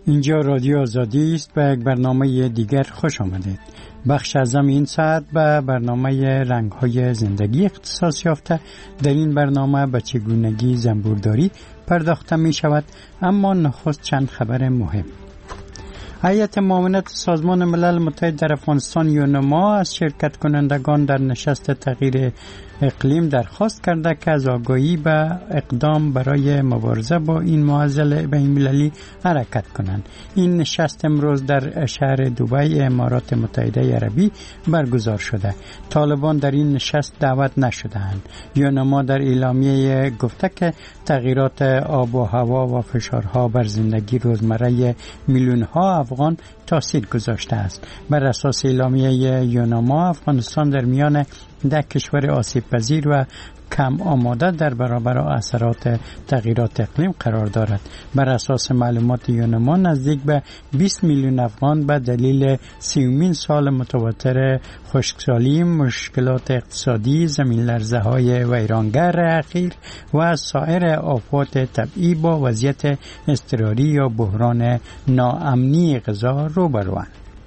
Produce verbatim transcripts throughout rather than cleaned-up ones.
اینجا رادیو آزادی است. به یک برنامه دیگر خوش آمدید. بخش اعظم این ساعت به برنامه رنگ‌های زندگی اختصاص یافته. در این برنامه به چگونگی زنبورداری پرداخته می شود، اما نخست چند خبر مهم. هیئت معاونت سازمان ملل متحد در افغانستان یونما از شرکت کنندگان در نشست تغییر اقلیم درخواست کرده که از آگاهی به اقدام برای مبارزه با این معضل بین‌المللی حرکت کنند. این نشست امروز در شهر دبی امارات متحده عربی برگزار شده. طالبان در این نشست دعوت نشده‌اند. یونما در اعلامیه گفته که تغییرات آب و هوا و فشارها بر زندگی روزمره میلیون‌ها افغان تاثیر گذاشته است. بر اساس اعلامیه یونما افغانستان در میان ده کشور آسیب پذیر و کم آماده در برابر اثرات تغییرات اقلیم قرار دارد. بر اساس معلومات یونما نزدیک به بیست میلیون افغان به دلیل سیومین سال متواتر خشکسالی، مشکلات اقتصادی، زمین لرزه های ویرانگر اخیر و سایر آفات طبیعی با وضعیت اضطراری یا بحران ناامنی غذا روبروند.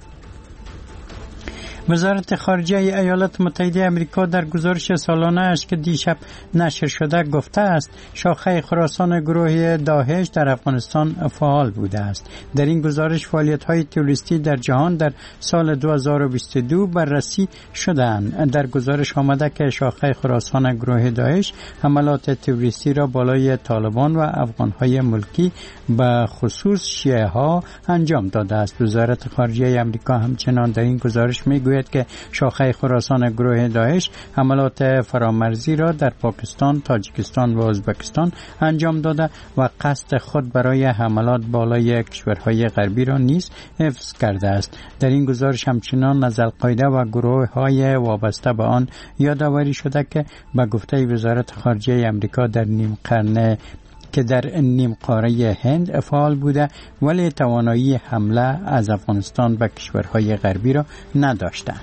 وزارت خارجه ایالات متحده آمریکا در گزارش سالانه اش که دیشب نشر شده گفته است شاخه خراسان گروه داعش در افغانستان فعال بوده است. در این گزارش فعالیت‌های تروریستی در جهان در سال دو هزار و بیست و دو بررسی شدند. در گزارش آمده که شاخه خراسان گروه داعش حملات تروریستی را بالای طالبان و افغان‌های ملکی به خصوص شیعه ها انجام داده است. وزارت خارجه آمریکا همچنان در این گزارش میگوید که شاخه خراسان گروه داعش حملات فرامرزی را در پاکستان، تاجیکستان و ازبکستان انجام داده و قصد خود برای حملات بالای کشورهای غربی را نیز حفظ کرده است. در این گزارش همچنان از القاعده و گروه‌های وابسته به آن یادآوری شده که به گفته وزارت خارجه آمریکا در نیم قرن که در نیم قاره هند فعال بوده ولی توانایی حمله از افغانستان به کشورهای غربی را نداشتند.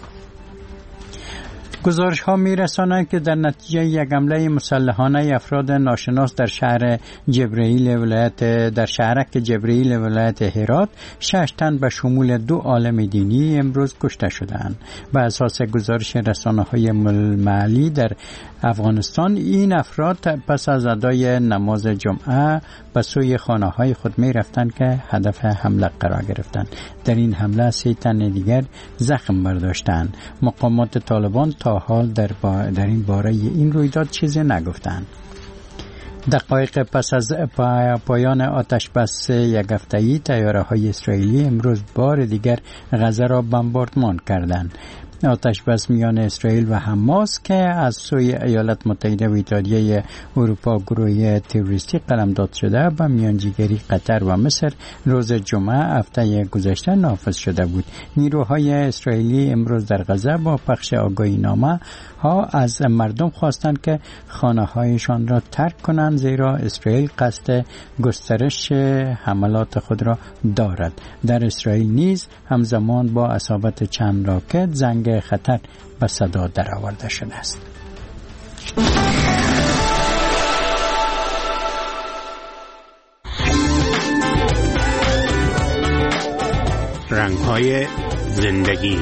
گزارش ها می رساند که در نتیجه یک حمله مسلحانه افراد ناشناس در شهر جبرئیل ولایت در شهرک جبرئیل ولایت هرات شش تن به شمول دو عالم دینی امروز کشته شدند. بر اساس گزارش رسانه‌های محلی در افغانستان این افراد پس از ادای نماز جمعه به سوی خانه‌های خود می رفتند که هدف حمله قرار گرفتند. در این حمله سه تن دیگر زخم برداشتند. مقامات طالبان تا حال در, با در این باره این رویداد چیزی نگفتند. دقایق پس از پا پایان آتش بس یک هفته‌ای طیاره‌های اسرائیلی امروز بار دیگر غزه را بمباردمان کردند. آتش بس میان اسرائیل و حماس که از سوی ایالات متحده و اتحادیه اروپا گروه تروریستی قلمداد شده و میانجیگری قطر و مصر روز جمعه هفته گذشته نافذ شده بود. نیروهای اسرائیلی امروز در غزه با پخش آگاهینامه ها از مردم خواستند که خانه هایشان را ترک کنند زیرا اسرائیل قصد گسترش حملات خود را دارد. در اسرائیل نیز همزمان با اصابت چند راکت زنگ خطر به صدا درآورده شده است. رنگ‌های زندگی.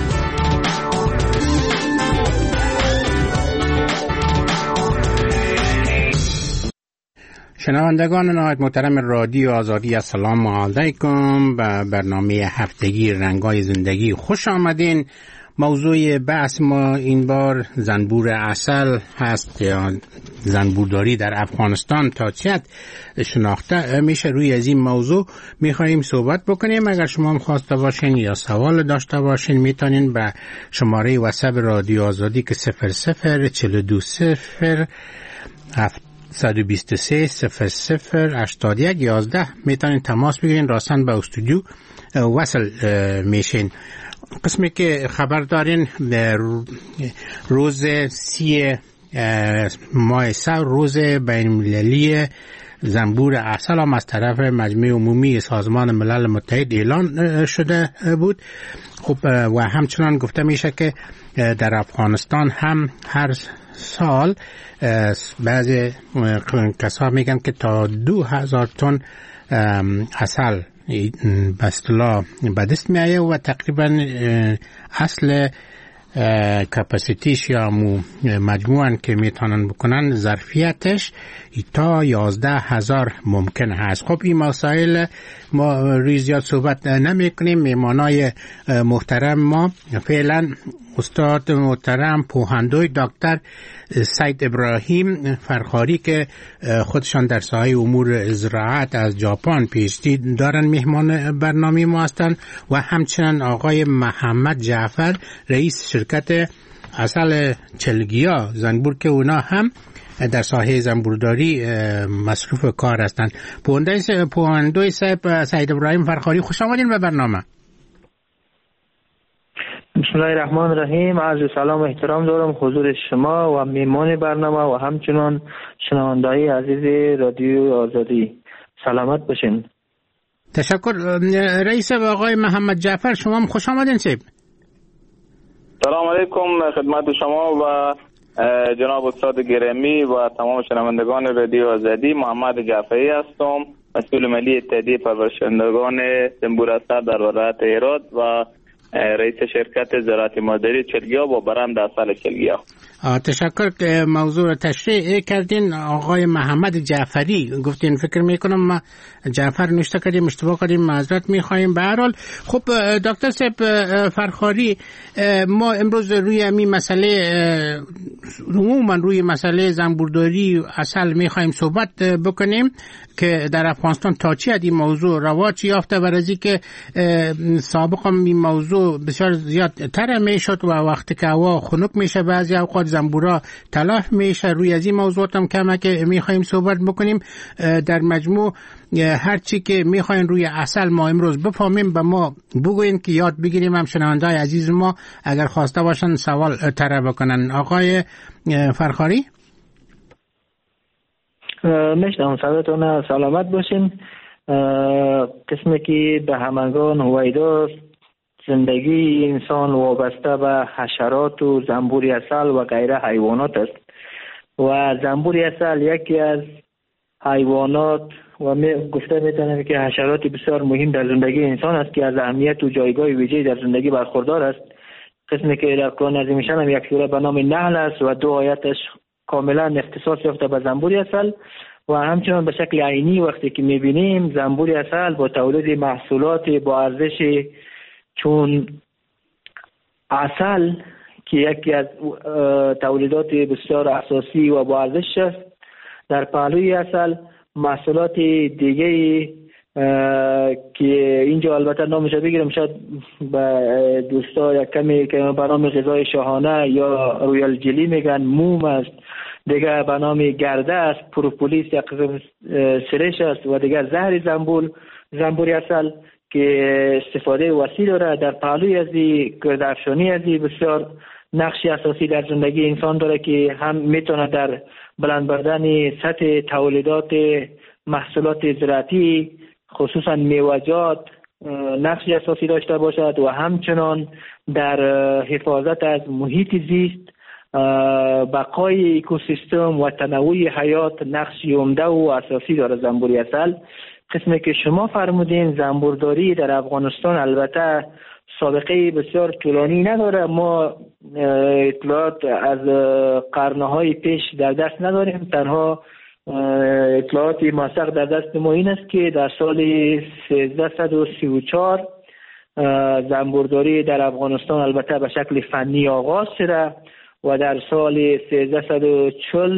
شنوندگان نهایت محترم رادیو آزادی، السلام علیکم. به برنامه هفتگی رنگ‌های زندگی خوش آمدین. موضوع بحث ما این بار زنبور عسل هست یا زنبورداری در افغانستان تا چه حد شناخته میشه. روی از این موضوع میخواییم صحبت بکنیم. اگر شما هم خواسته باشین یا سوال داشته باشین میتونین به شماره واتساپ رادیو آزادی که صفر صفر چهل و دو صفر هفت صد و بیست و سه صفر صفر هشتاد و یک یازده میتونین تماس بگیرین. راستن به استودیو وصل میشین. قسمی که خبر دارین روز سی ماه سال روز بین‌المللی زنبور عسل هم از طرف مجمع عمومی سازمان ملل متحد اعلان شده بود. خب و همچنان گفته میشه که در افغانستان هم هر سال بعضی کسا میگن که تا دو هزار تن عسل به اصطلاح به دست میایه و تقریبا اصل کپاسیتیش یا مجموعاً که میتونن بکنن ظرفیتش تا یازده هزار ممکن هست. خب این مسائل ما روی زیاد صحبت نمی کنیم. میمانای محترم ما فعلا استاد محترم پوهندوی دکتر سید ابراهیم فرخاری که خودشان در ساحه امور زراعت از ژاپن پیشتی دارن مهمان برنامه ما هستند و همچنین آقای محمد جعفر رئیس شرکت عسل چلگیا زنبور که اونا هم در ساحه زنبورداری مصروف کار هستند. پوهندوی سید ابراهیم فرخاری خوش آمدین به برنامه. بسم الله الرحمن الرحیم. عرض سلام و احترام دارم حضور شما و میمان برنامه و همچنان شنونده‌های عزیز رادیو آزادی. سلامت باشین. تشکر. رئیس آقای محمد جعفر شما هم خوش آمدین. سیب سلام علیکم خدمت شما و جناب استاد گرامی و تمام شنوندگان رادیو آزادی. محمد جعفری هستم، مسئول ملی اتحادیه پرورشندگان زنبور عسل در ولایت هرات و رئیس شرکت زراعت مادری چلگیا و برند عسل چلگیا. تشکر که موضوع رو تشریح کردین. آقای محمد جعفری گفتین، فکر میکنم ما جعفر نوشته کردیم اشتباه کردیم، معذرت میخوایم. به هر حال خب دکتر صاحب فرخاری، ما امروز روی این مسئله عموما روی مسئله زنبورداری عسل میخوایم صحبت بکنیم که در افغانستان تا چی این موضوع رواج یافته، برای که سابقا این موضوع بسیار زیاد تر میشد و وقتی که هوا خنک میشه بعضی اوقات زنبورا تلف میشه. روی از این موضوع هم کمه که میخوایم صحبت بکنیم. در مجموع هر چی که میخواین روی عسل ما امروز بفهمیم به ما بگوین که یاد بگیریم، هم شنونده‌های عزیز ما اگر خواسته باشن سوال طرح بکنن. آقای فرخاری میشنم صداتون. سلامت باشین. قسمی که به همگان هویداست زندگی انسان وابسته به حشرات و زنبوری عسل و غیره حیوانات است و زنبوری عسل یکی از حیوانات و می گفته میتونم که حشرات بسیار مهم در زندگی انسان است که از اهمیت و جایگاه ویژه‌ای در زندگی برخوردار است. قسمی که در قرآن عظیم شان هم یک سوره به نام نحل است و دو آیتش کاملا اختصاص یافته به زنبوری عسل و همچنان به شکل عینی وقتی که میبینیم زنبوری عسل با تولید محصولات با ارزش چون عسل که یکی از تولیدات بسیار اساسی و با ارزش است، در پهلوی عسل محصولات دیگه که اینجا البته نامش بگیرم شاید به دوستا یک کمی که به نام غذای شاهانه یا رویال جلی میگن، موم است، دیگه به نام گرده است، پروپولیس یک قسم سرش است و دیگه زهر زنبور زنبوری عسل که استفاده وسیع داره. در پهلوی ازی گردافشانی ازی بسیار نقشی اساسی در زندگی انسان داره که هم میتونه در بلند بردن سطح تولیدات محصولات زراعتی خصوصا میوه‌جات نقشی اساسی داشته باشد و همچنان در حفاظت از محیط زیست، بقای اکوسیستم و تنوع حیات نقشی عمده و اساسی داره زنبوری عسل. قسمی که شما فرمودین زنبورداری در افغانستان البته سابقه بسیار طولانی نداره. ما اطلاعات از قرنهای پیش در دست نداریم. تنها اطلاعات موثق در دست ما این است که در سال سیزده و سی و چهار زنبورداری در افغانستان البته به شکل فنی آغاز شده و در سال سیزده و چهل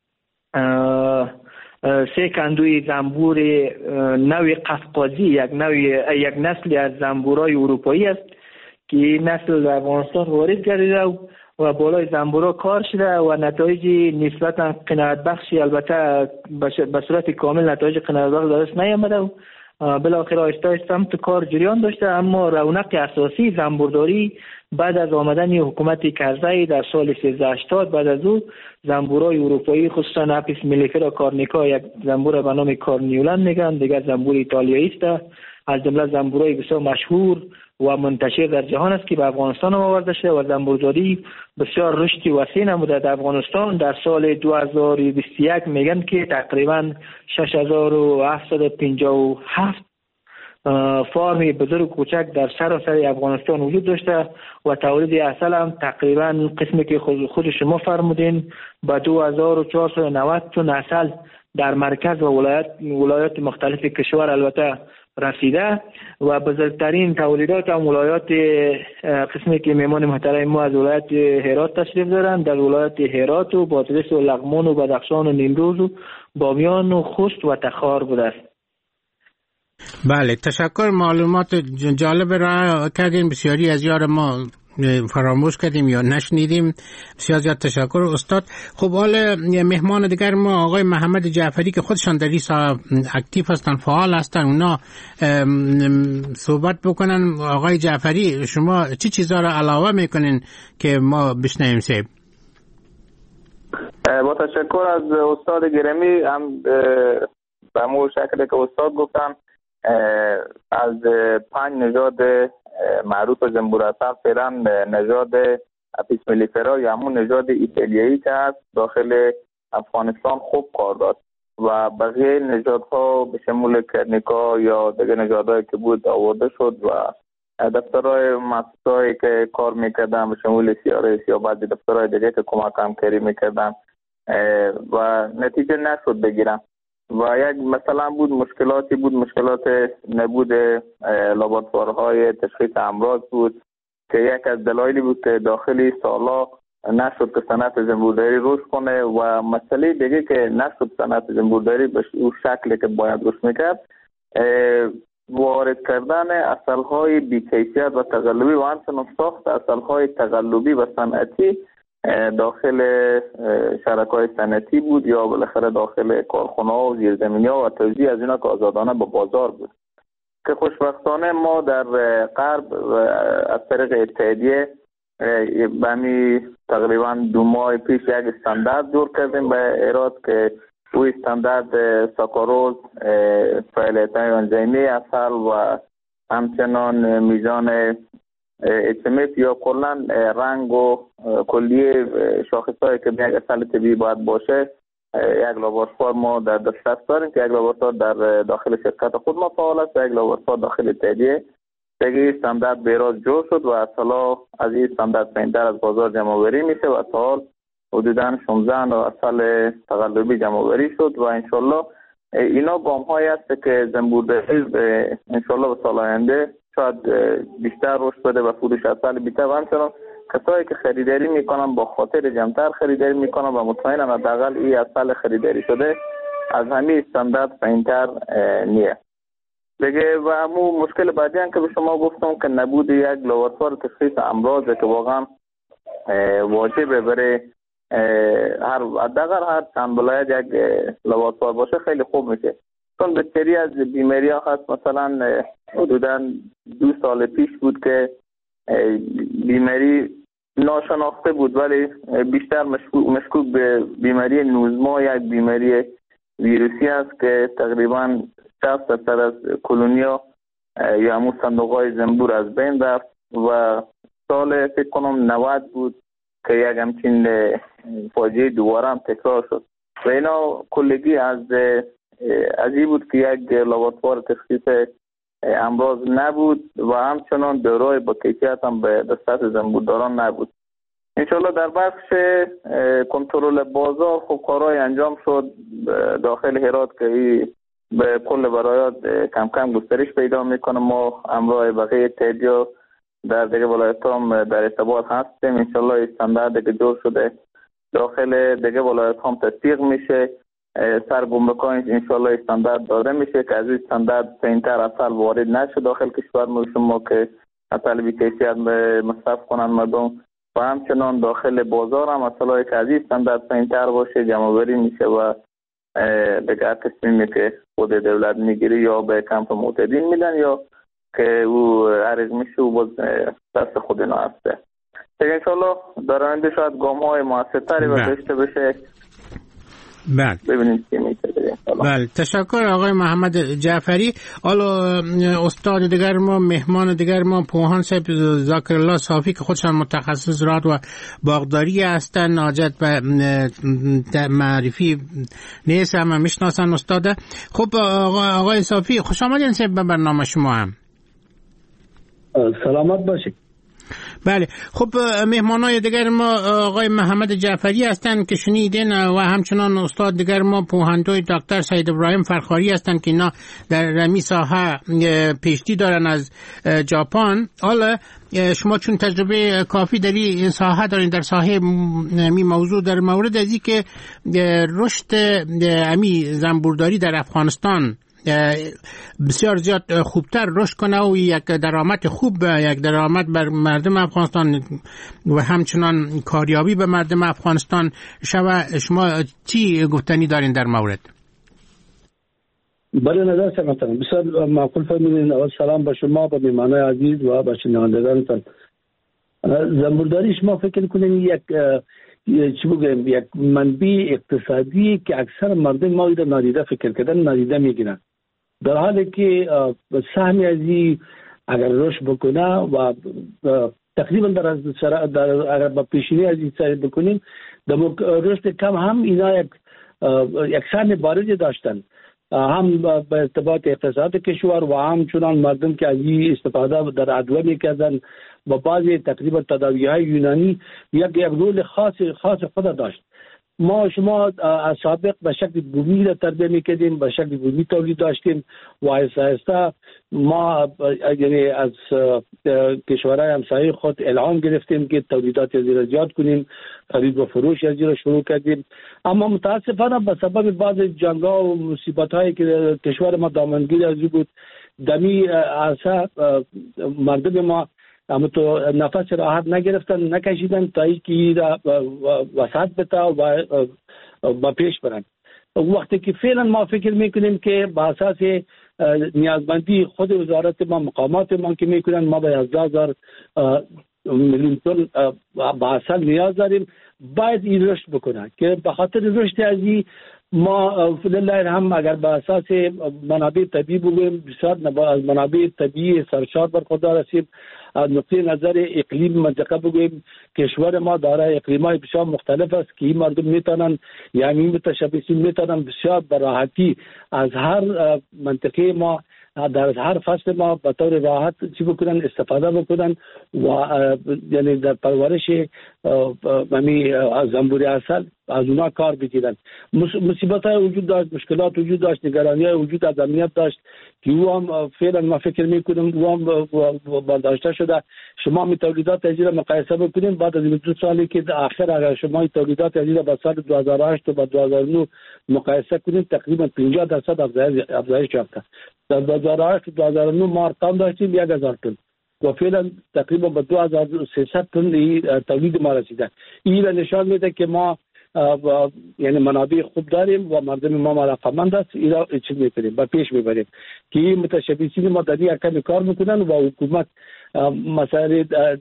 سه کندوی زنبور نوع قفقازی، یک نوع یک نسلی از زنبورای اروپایی است که این نسل در افغانستان وارد گردیده و بالای زنبورا کار شده و نتایج نسبتا قناعت بخشی البته به صورت کامل نتایج قناعت بخش دست نیامده و بالاخره آهسته آهسته هم تو کار جریان داشته. اما رونق اساسی زنبورداری بعد از آمدن حکومت کرزی در سال سیزده هشتاد بعد از او زنبورای اروپایی خصوصا اپیس ملیفرا کارنیکا، یک زنبور به نام کارنیولن میگن، دیگر زنبور ایتالیایی است، از جمله زنبورای بسیار مشهور و منتشر در جهان است که به افغانستان آورده شده و زنبورداری بسیار رشد وسیع نموده در افغانستان. در سال دو هزار و بیست و یک میگن که تقریبا شش هزار و هفتصد و پنجاه و هفت فارمی بزرگ کوچک در سراسر افغانستان وجود داشته و تولید عسل هم تقریبا قسمی که خود, خود شما فرمودین به دو هزار و چهارصد و نود تن عسل در مرکز و ولایت ولایات مختلف کشور البته رسیده و بزرگترین تولیدات هم ولایات قسمی که میمان محترم ما از ولایت هرات تشریف دارند، در ولایت هرات و بادغیس و لغمان و بدخشان و نیمروز و بامیان و خوست و تخار بوده است. بله، تشکر، معلومات جالب را کردین. بسیاری از یار ما فراموش کردیم یا نشنیدیم. بسیار زیاد تشکر استاد. خب حالا مهمان دیگر ما آقای محمد جعفری که خودشان در این ساحه اکتیو هستن، فعال هستن، اونا صحبت بکنن. آقای جعفری، شما چی چیزا را علاوه میکنین که ما بشنویم سیب؟ با تشکر از استاد گرامی، هم به همون شکلی که استاد گفتن از پنج نژاد معروف زنبور عسل فعلا نژاد اپیس ملیفرا یا همون نژاد ایتالیایی که هست داخل افغانستان خوب کار داد و بقیه نژادها به شمول کرنیکا یا دیگه نژادهایی که بود آورده شد و دفترهای مؤسسه‌ای که کار میکردن به شمول سیارس یا بعضی دفترهای دیگه که کمک همکاری میکردن و نتیجه نشد بگیرن و یک مثلا بود مشکلاتی بود مشکلات نبود لابراتوارهای تشخیص امراض بود که یک از دلایلی بود که داخلی سالا نشد که صنعت زنبورداری رشد کنه و مسئله دیگه که نشد صنعت زنبورداری به اون شکلی که باید رشد میکرد وارد کردن عسل‌های بی‌کیفیت و تقلبی و همچنین ساخت عسل‌های تقلبی و صنعتی داخل شرکای صنعتی بود یا بالاخره داخل کارخانه‌ها و زیرزمینی‌ها و توزیع از اینا که آزادانه به بازار بود که خوشبختانه ما در غرب از طریق اتحادیه بمی تقریبا دو ماه پیش یک استاندارد جور کردیم به ایراد که او استاندارد ساکاروز فعالیت‌های انزیمی عسل و همچنان میزان اچ ام اف یا کلا رنگ و کلیه شاخص‌هایی که یک عسل طبیعی باید باشه یک لابراتوار ما در دسترس داریم که یک لابراتوار در داخل شرکت خود ما فعال است و یک لابراتوار داخل اتحادیه دیگه استاندارد بیراز جور شد و اصلا از این استاندارد پایین‌تر از بازار جمع‌آوری میشه و تا حال حدوداً شانزده و عسل تقلبی جمع‌آوری شد و انشالله اینا گام‌هایی است که زنبورداری انشالله به سال آینده شاید بیشتر رشد بده و فروش عسل بیشتر و همچنان کسایی که خریداری میکنن با خاطر جمع‌تر خریداری میکنن و مطمئنم حداقل این عسل خریداری شده از همین استاندارد پایین‌تر نیه. دیگه و همون مشکل بعدی هم که به شما گفتم که نبود یک لابراتوار تشخیص امراضه که واقعا واجبه برای هر حداقل هر چند ولایت یک لابراتوار باشه خیلی خوب میشه، چون بسیاری از بیماری ها هست. مثلا حدودا دو سال پیش بود که بیماری ناشناخته بود ولی بیشتر مشکوک به بیماری نوزما، یک بیماری ویروسی است که تقریبا شصت درصد از کلونیا یا همون صندوق‌های زنبور از بین رفت و سال فکر کنم نود بود که یک همچین فاجعه دوباره هم تکرار شد و اینا کلگی از از این بود که یک لابراتوار تشخیص امراض نبود و همچنان داروی با کیفیت هم به دسترس زنبورداران نبود. انشالله در بخش کنترل بازار خب کارهای انجام شد داخل هرات که به کل ولایات کم کم گسترش پیدا میکنه. ما همراه بقیه اتحادیه در دیگه ولایت هم در ارتباط هستیم. انشالله استاندارد که جور شده داخل دیگه ولایت هم تطبیق میشه. سر گمرک‌ها انشالله استاندارد داده میشه که از این استاندارد پایین‌تر عسل وارد نشه داخل کشور ما شما که عسل بی کیفیت مصرف کنن مردم و همچنان داخل بازار هم عسل‌های که از این استاندارد پایین‌تر باشه جمع‌آوری میشه و دیگه تصمیمی که خود دولت میگیره یا به کمپ معتادین میدن یا که او عرض میشه و باز دست خود اینا هسته. دیگه انشالله در آینده شاید گام‌های موثرتری و داشته بشه بله ببینیم چی میشه. بله تشکر آقای محمد جعفری. حالا استاد دیگر ما، مهمان دیگر ما، پوهان صاحب ذاکر الله صافی که خودشان متخصص زراعت و باغداری هستند، ناجت به معرفی نیست، همه میشناسن استاده. خب آقای صافی خوش آمدین به برنامه شما. هم سلامت باشید. بله خب مهمانای دیگر ما آقای محمد جعفری هستند که شنیدین و همچنان استاد دیگر ما پوهندوی دکتر سید ابراهیم فرخاری هستند که اینا در رمی ساحه پیشتی دارن از ژاپن. حالا شما چون تجربه کافی در این ساحه دارین، در ساحه می موضوع در مورد ازی که رشد امی زنبورداری در افغانستان بسیار زیاد خوبتر رشد کنه و یک درآمد خوب، یک درآمد بر مردم افغانستان و همچنان کاریابی به مردم افغانستان شما شما چی گفتنی دارین در مورد؟ بله نظر سمتن بسیار معقول فرمودین. اول سلام به شما، به مهمانان عزیز و به شنوندگانتان. زنبورداری شما فکر کنین یک چی بگم یک منبع اقتصادی که اکثر مردم ما رو نادیده فکر کردن، نادیده میگیرن، در حالی که سهمی ازی اگر رشد بکنه و تقریبا در در اگر با پیشینی ازی سعی بکنیم در رشد کم هم اینا یک یک سهم بارزی داشتن، هم به ارتباط اقتصاد کشور و هم چنان مردم که از این استفاده در ادویه میکردن با بعضی تقریبا تداوی‌های یونانی یک یک رول خاص خاص خود داشت. ما شما از سابق به شکل بومی را تربیه میکردیم، به شکل بومی تولید داشتیم و آهسته آهسته ما یعنی از کشورهای همسایه خود الهام گرفتیم که تولیدات از را زیاد کنیم، خرید و فروش از را شروع کردیم. اما متاسفانه به سبب بعض جنگ‌ها و مصیبت‌هایی که کشور ما دامنگیر از بود، دمی عرصه مردم ما اما تو نفس راحت نگرفتن، نکشیدن تا اینکه وسعت بده و با پیش برن. وقتی که فعلا ما فکر میکنیم که با اساس نیازمندی خود وزارت ما، مقامات ما که میکنن، ما به یازده هزار میلیون تن با اصل نیاز داریم، باید این رشد بکنه که به خاطر رشد ازی ما فلله الحمد اگر به اساس منابع طبیعی بگویم بسیار از منابع طبیعی سرشار برخوردار هستیم. از نقطه نظر اقلیم منطقه بگویم کشور ما دارای اقلیم‌های بسیار مختلف است که این مردم میتونن یعنی متشبثین میتونن بسیار به راحتی از هر منطقه ما در هر فصل ما به طور راحت چی بکنن استفاده بکنن و یعنی در پرورش ممی زنبور عسل از اونا کار بگیرن. مصیبت های وجود داشت، مشکلات وجود داشت، نگرانی های وجود از امنیت داشت که او هم فعلا ما فکر میکنم او هم برداشته شده. شما می تولیدات ازی را مقایسه بکنیم بعد از دو سالی که آخر اگر شما تولیدات ازی را با سال دو هزار و هشت و با دو هزار و نه مقایسه کنیم تقریبا پنجاه درصد افزایش یافته. در دو هزار و هشت و دو هزار و نه ما ارقام داشتیم یک هزار تن و فعلا تقریبا به دو هزار و سیصد تن تولید ما رسیده. این نشان میده که ما یعنی منابع خوب داریم و مردم ما علاقه‌مند است، اینا چیز می‌کنیم با پیش میبریم که متشبثین ما در این کمی کار میکنن و حکومت مسائل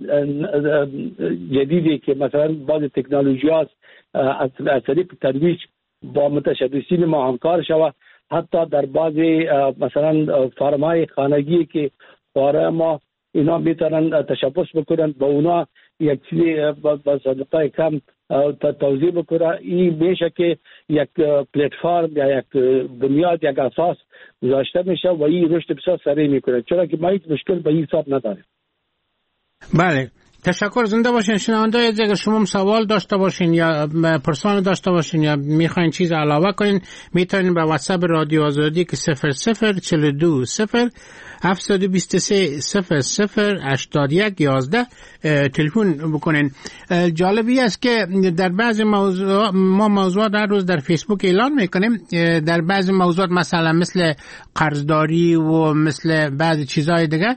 جدیدی که مثلا بعض تکنولوژی هست از طریق ترویج با متشبثین ما همکار شوه. حتی در بعضی مثلا فارم‌های خانگی که فاره ما اینا میتونن تشبث بکنن با اونا یک چیزی با صدقه کم توضیح بکنه. این میشه که یک پلتفرم یا یک بنیاد یک اساس گذاشته میشه و این رشد بسیار سریع میکنه، چرا که ما هیچ مشکل به این حساب نداریم. بله تشکر. زنده باشین. شنونده اگر شما سوال داشته باشین یا پرسان داشته باشین یا میخواین چیز علاوه کنین میتونین به واتساپ رادیو آزادی که صفر صفر چهل و دو صفر هفتصد و بیست و سه صفر صفر هشتاد و یک یازده تلفن بکنین. جالبی است که در بعضی موضوع ما موضوعات در روز در فیسبوک اعلان میکنیم، در بعضی موضوعات مثلا مثل قرضداری و مثل بعضی چیزهای دیگه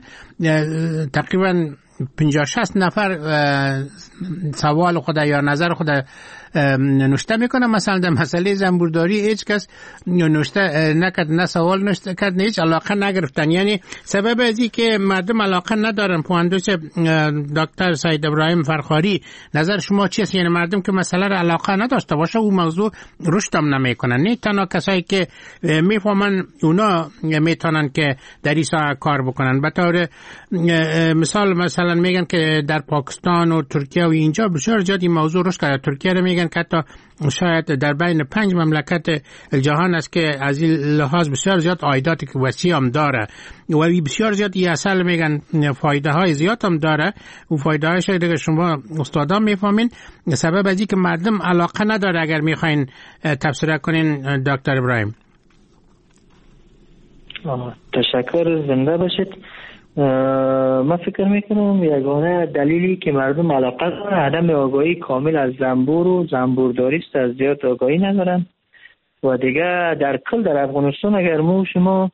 تقریبا پنجاه شصت نفر سوال خود یا نظر خود نوشته میکنه. مثلا در مسئله زنبورداری هیچ کس نوشته نکرد، نه سوال نوشته کرد، نه هیچ علاقه نگرفتن. یعنی سبب ازی که مردم علاقه ندارن. پواندوس دکتر سید ابراهیم فرخاری، نظر شما چیست؟ یعنی مردم که مسئله را علاقه نداشته باشه او موضوع رشد هم نمیکنن. نه تنها کسایی که میفهمن اونا میتونن که در این کار بکنن. به طور مثال مثلا میگن که در پاکستان و ترکیه و اینجا بسیار زیاد این موضوع رشد کرده. ترکیه رو میگن که حتی شاید در بین پنج مملکت جهان است که از این لحاظ بسیار زیاد عایداتی که وسیع هم داره و بسیار زیاد این اصل میگن فایده های زیاد هم داره. و فایده هایش دیگه شما استادا میفهمین. سبب از این که مردم علاقه نداره. اگر میخواین تفسیر کنین دکتر ابراهیم. تشکر، زنده باشید. من فکر میکنم یگانه دلیلی که مردم علاقه دارن عدم آگاهی کامل از زنبور و زنبورداری است. از زیاد آگاهی ندارن و دیگه در کل در افغانستان اگر ما شما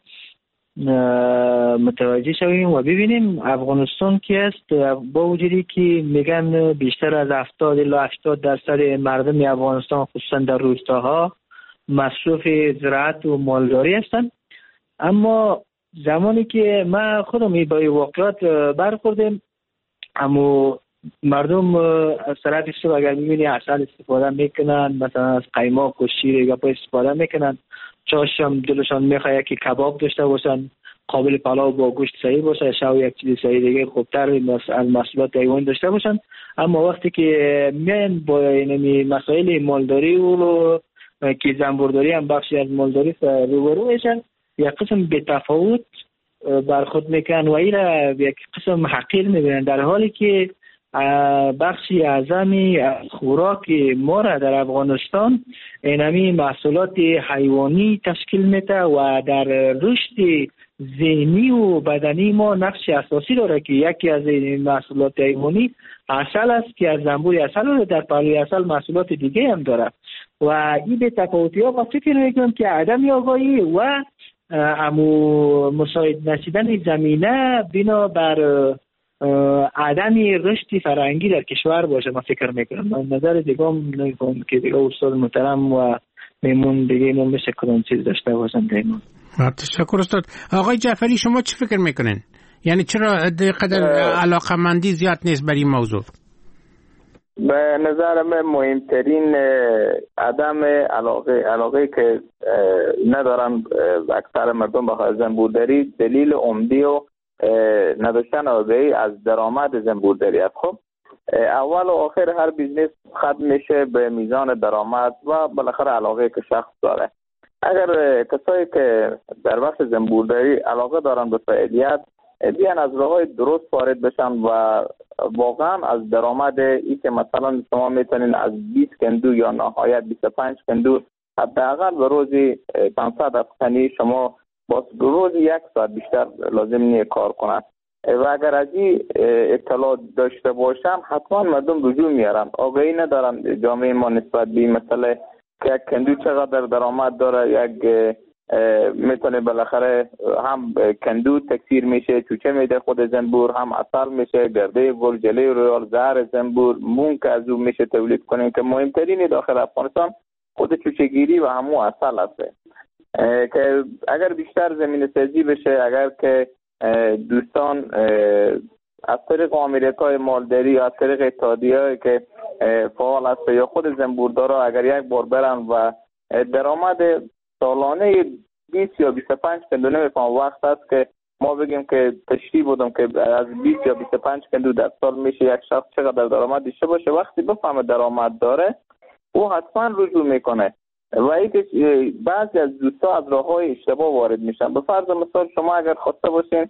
متوجه شویم و ببینیم افغانستان که است، با وجودی که میگن بیشتر از هفتاد الی هشتاد درصد مردم افغانستان خصوصا در روستاها مصروف زراعت و مالداری هستند، اما زمانی که ما خودم با واقعیت برخوردیم، اما مردم از طرف صبح اگر میبینی عسل استفاده میکنن، مثلا از قیماق و شیر گپا استفاده میکنن، چاشم دلشان میخواد که کباب داشته باشن، قابل پلاو با گوشت صحیح باشه، شاو یک چیز صحیح دیگه خوبتر از محصولات حیوانی داشته باشن. اما وقتی که میان با این مسائل مالداری و که زنبورداری هم بخشی از مالداری روبرو میشن، یک قسم به تفاوت برخورد میکنن و اینا یک قسم حقیر میبینن، در حالی که بخشی اعظمی از خوراک ما را در افغانستان اینمی محصولات حیوانی تشکیل میده و در رشد ذهنی و بدنی ما نقش اساسی داره که یکی از این محصولات حیوانی عسل است که از زنبور عسل و در پهلوی عسل محصولات دیگه هم داره و این به تفاوتی ها با فکر میکنم که عدم آگاهی و امو مساعد نشدن زمینه بنا بر عدم رشد فرهنگی در کشور باشه. من فکر میکنم من نظر دیگه هم نمیکنم که دیگه استاد محترم و میمون دیگه ما مثل کدام چیز داشته باشم دیگه. تشکر استاد. آقای جعفری شما چی فکر میکنین؟ یعنی چرا قدر علاقه مندی زیاد نیست برای این موضوع؟ به نظر من مهمترین عدم علاقه علاقه که ندارن اکثر مردم به زنبورداری دلیل عمدی و نداشتن آگاهی از درآمد زنبورداری است. خب اول و آخر هر بیزنس ختم میشه به میزان درآمد و بالاخره علاقه که شخص داره. اگر کسایی که در بخش زنبورداری علاقه دارن به فعالیت بیان از راههای درست وارد بشن و واقعا از درآمد ای که مثلا شما میتونین از بیست کندو یا نهایت بیست و پنج کندو حداقل به روزی پانصد افغانی شما با روزی یک ساعت بیشتر لازم نیست کار کنن و اگر از این اطلاع داشته باشن حتما مردم رجوع میارن. آگاهی ندارن جامعه ما نسبت به مسئله که یک کندو چقدر درآمد داره، یک میتونه بالاخره هم کندو تکثیر میشه، چوچه میده خود زنبور، هم عسل میشه، گرده گل، جلی رویال، زهر زنبور، مون که از اون میشه تولید کنیم که مهمترین داخل افغانستان خود چوچه گیری و همو عسل هست که اگر بیشتر زمین سازی بشه، اگر که دوستان از طریق آمریکای مالداری یا از طریق اتحادیه‌ای که فعال است یا خود زنبوردارا اگر یک بار برن و درآمد سالانه بیست یا بیست و پنج کندو نمیفهم وقت است که ما بگیم که تشریح بودم که از بیست یا بیست و پنج کندو در سال میشه یک شخص چقدر درآمد داشته باشه، وقتی بفهمه درآمد داره او حتما رجوع میکنه و اینکه بعضی از دوستا از راههای اشتباه وارد میشن. به فرض مثال شما اگر خواسته باشین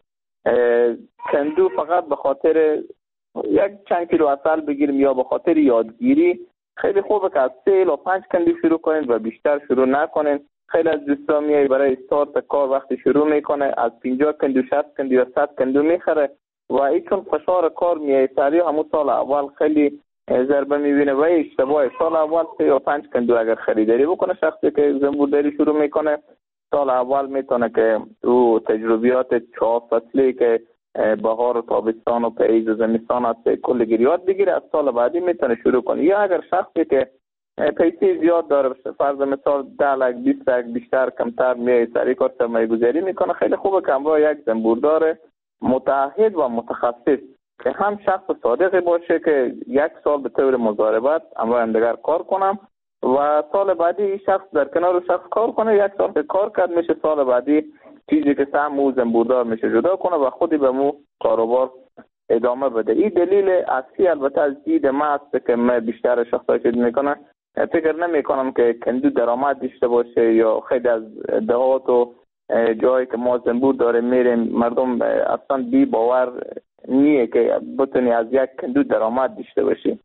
کندو فقط به خاطر یک چند کیلو عسل بگیریم یا به خاطر یادگیری، خیلی خوبه که از سه الی پنج کندو شروع کنین و بیشتر شروع نکنین. خیلی از دوستا میای برای استارت کار وقتی شروع میکنه از پنجاه کندو، شصت کندو یا صد کندو میخره و این چون فشار کار میای سریع همون سال اول خیلی ضربه میبینه و اشتباه. سال اول سه یا پنج کندو اگر خریداری بکنه شخصی که زنبورداری شروع میکنه، سال اول میتونه که او تجربیات چهار فصلی که بهار و تابستان و پاییز و زمستان هست کل گیریات بگیره، از سال بعدی میتونه شروع کنه. یا اگر شخصی که پیسه زیاد داره، فرض مثال ده لک بیست لک بیشتر کمتر میای سری کار سرمایه گذاری میکنه. خیلی خوبه که همراه یک زنبوردار متعهد و متخصص که هم شخص صادقی باشه که یک سال به طور مضاربت همراه هم دیگر کار کنم و سال بعدی این شخص در کنار شخص کار کنه. یک سال که کار کرد میشه سال بعدی چیزی که سهم او زنبوردار میشه جدا کنه و خودی به مو کاروبار ادامه بده. این دلیل اصلی البته از دید ما است که من بیشتر شخصایی که میکنن فکر نمی کنم که کندو درآمد داشته باشه یا خیلی از دهات و جایی که ما زنبور داره میریم مردم اصلا بی باور نیه که بتونی از یک کندو درآمد داشته باشی.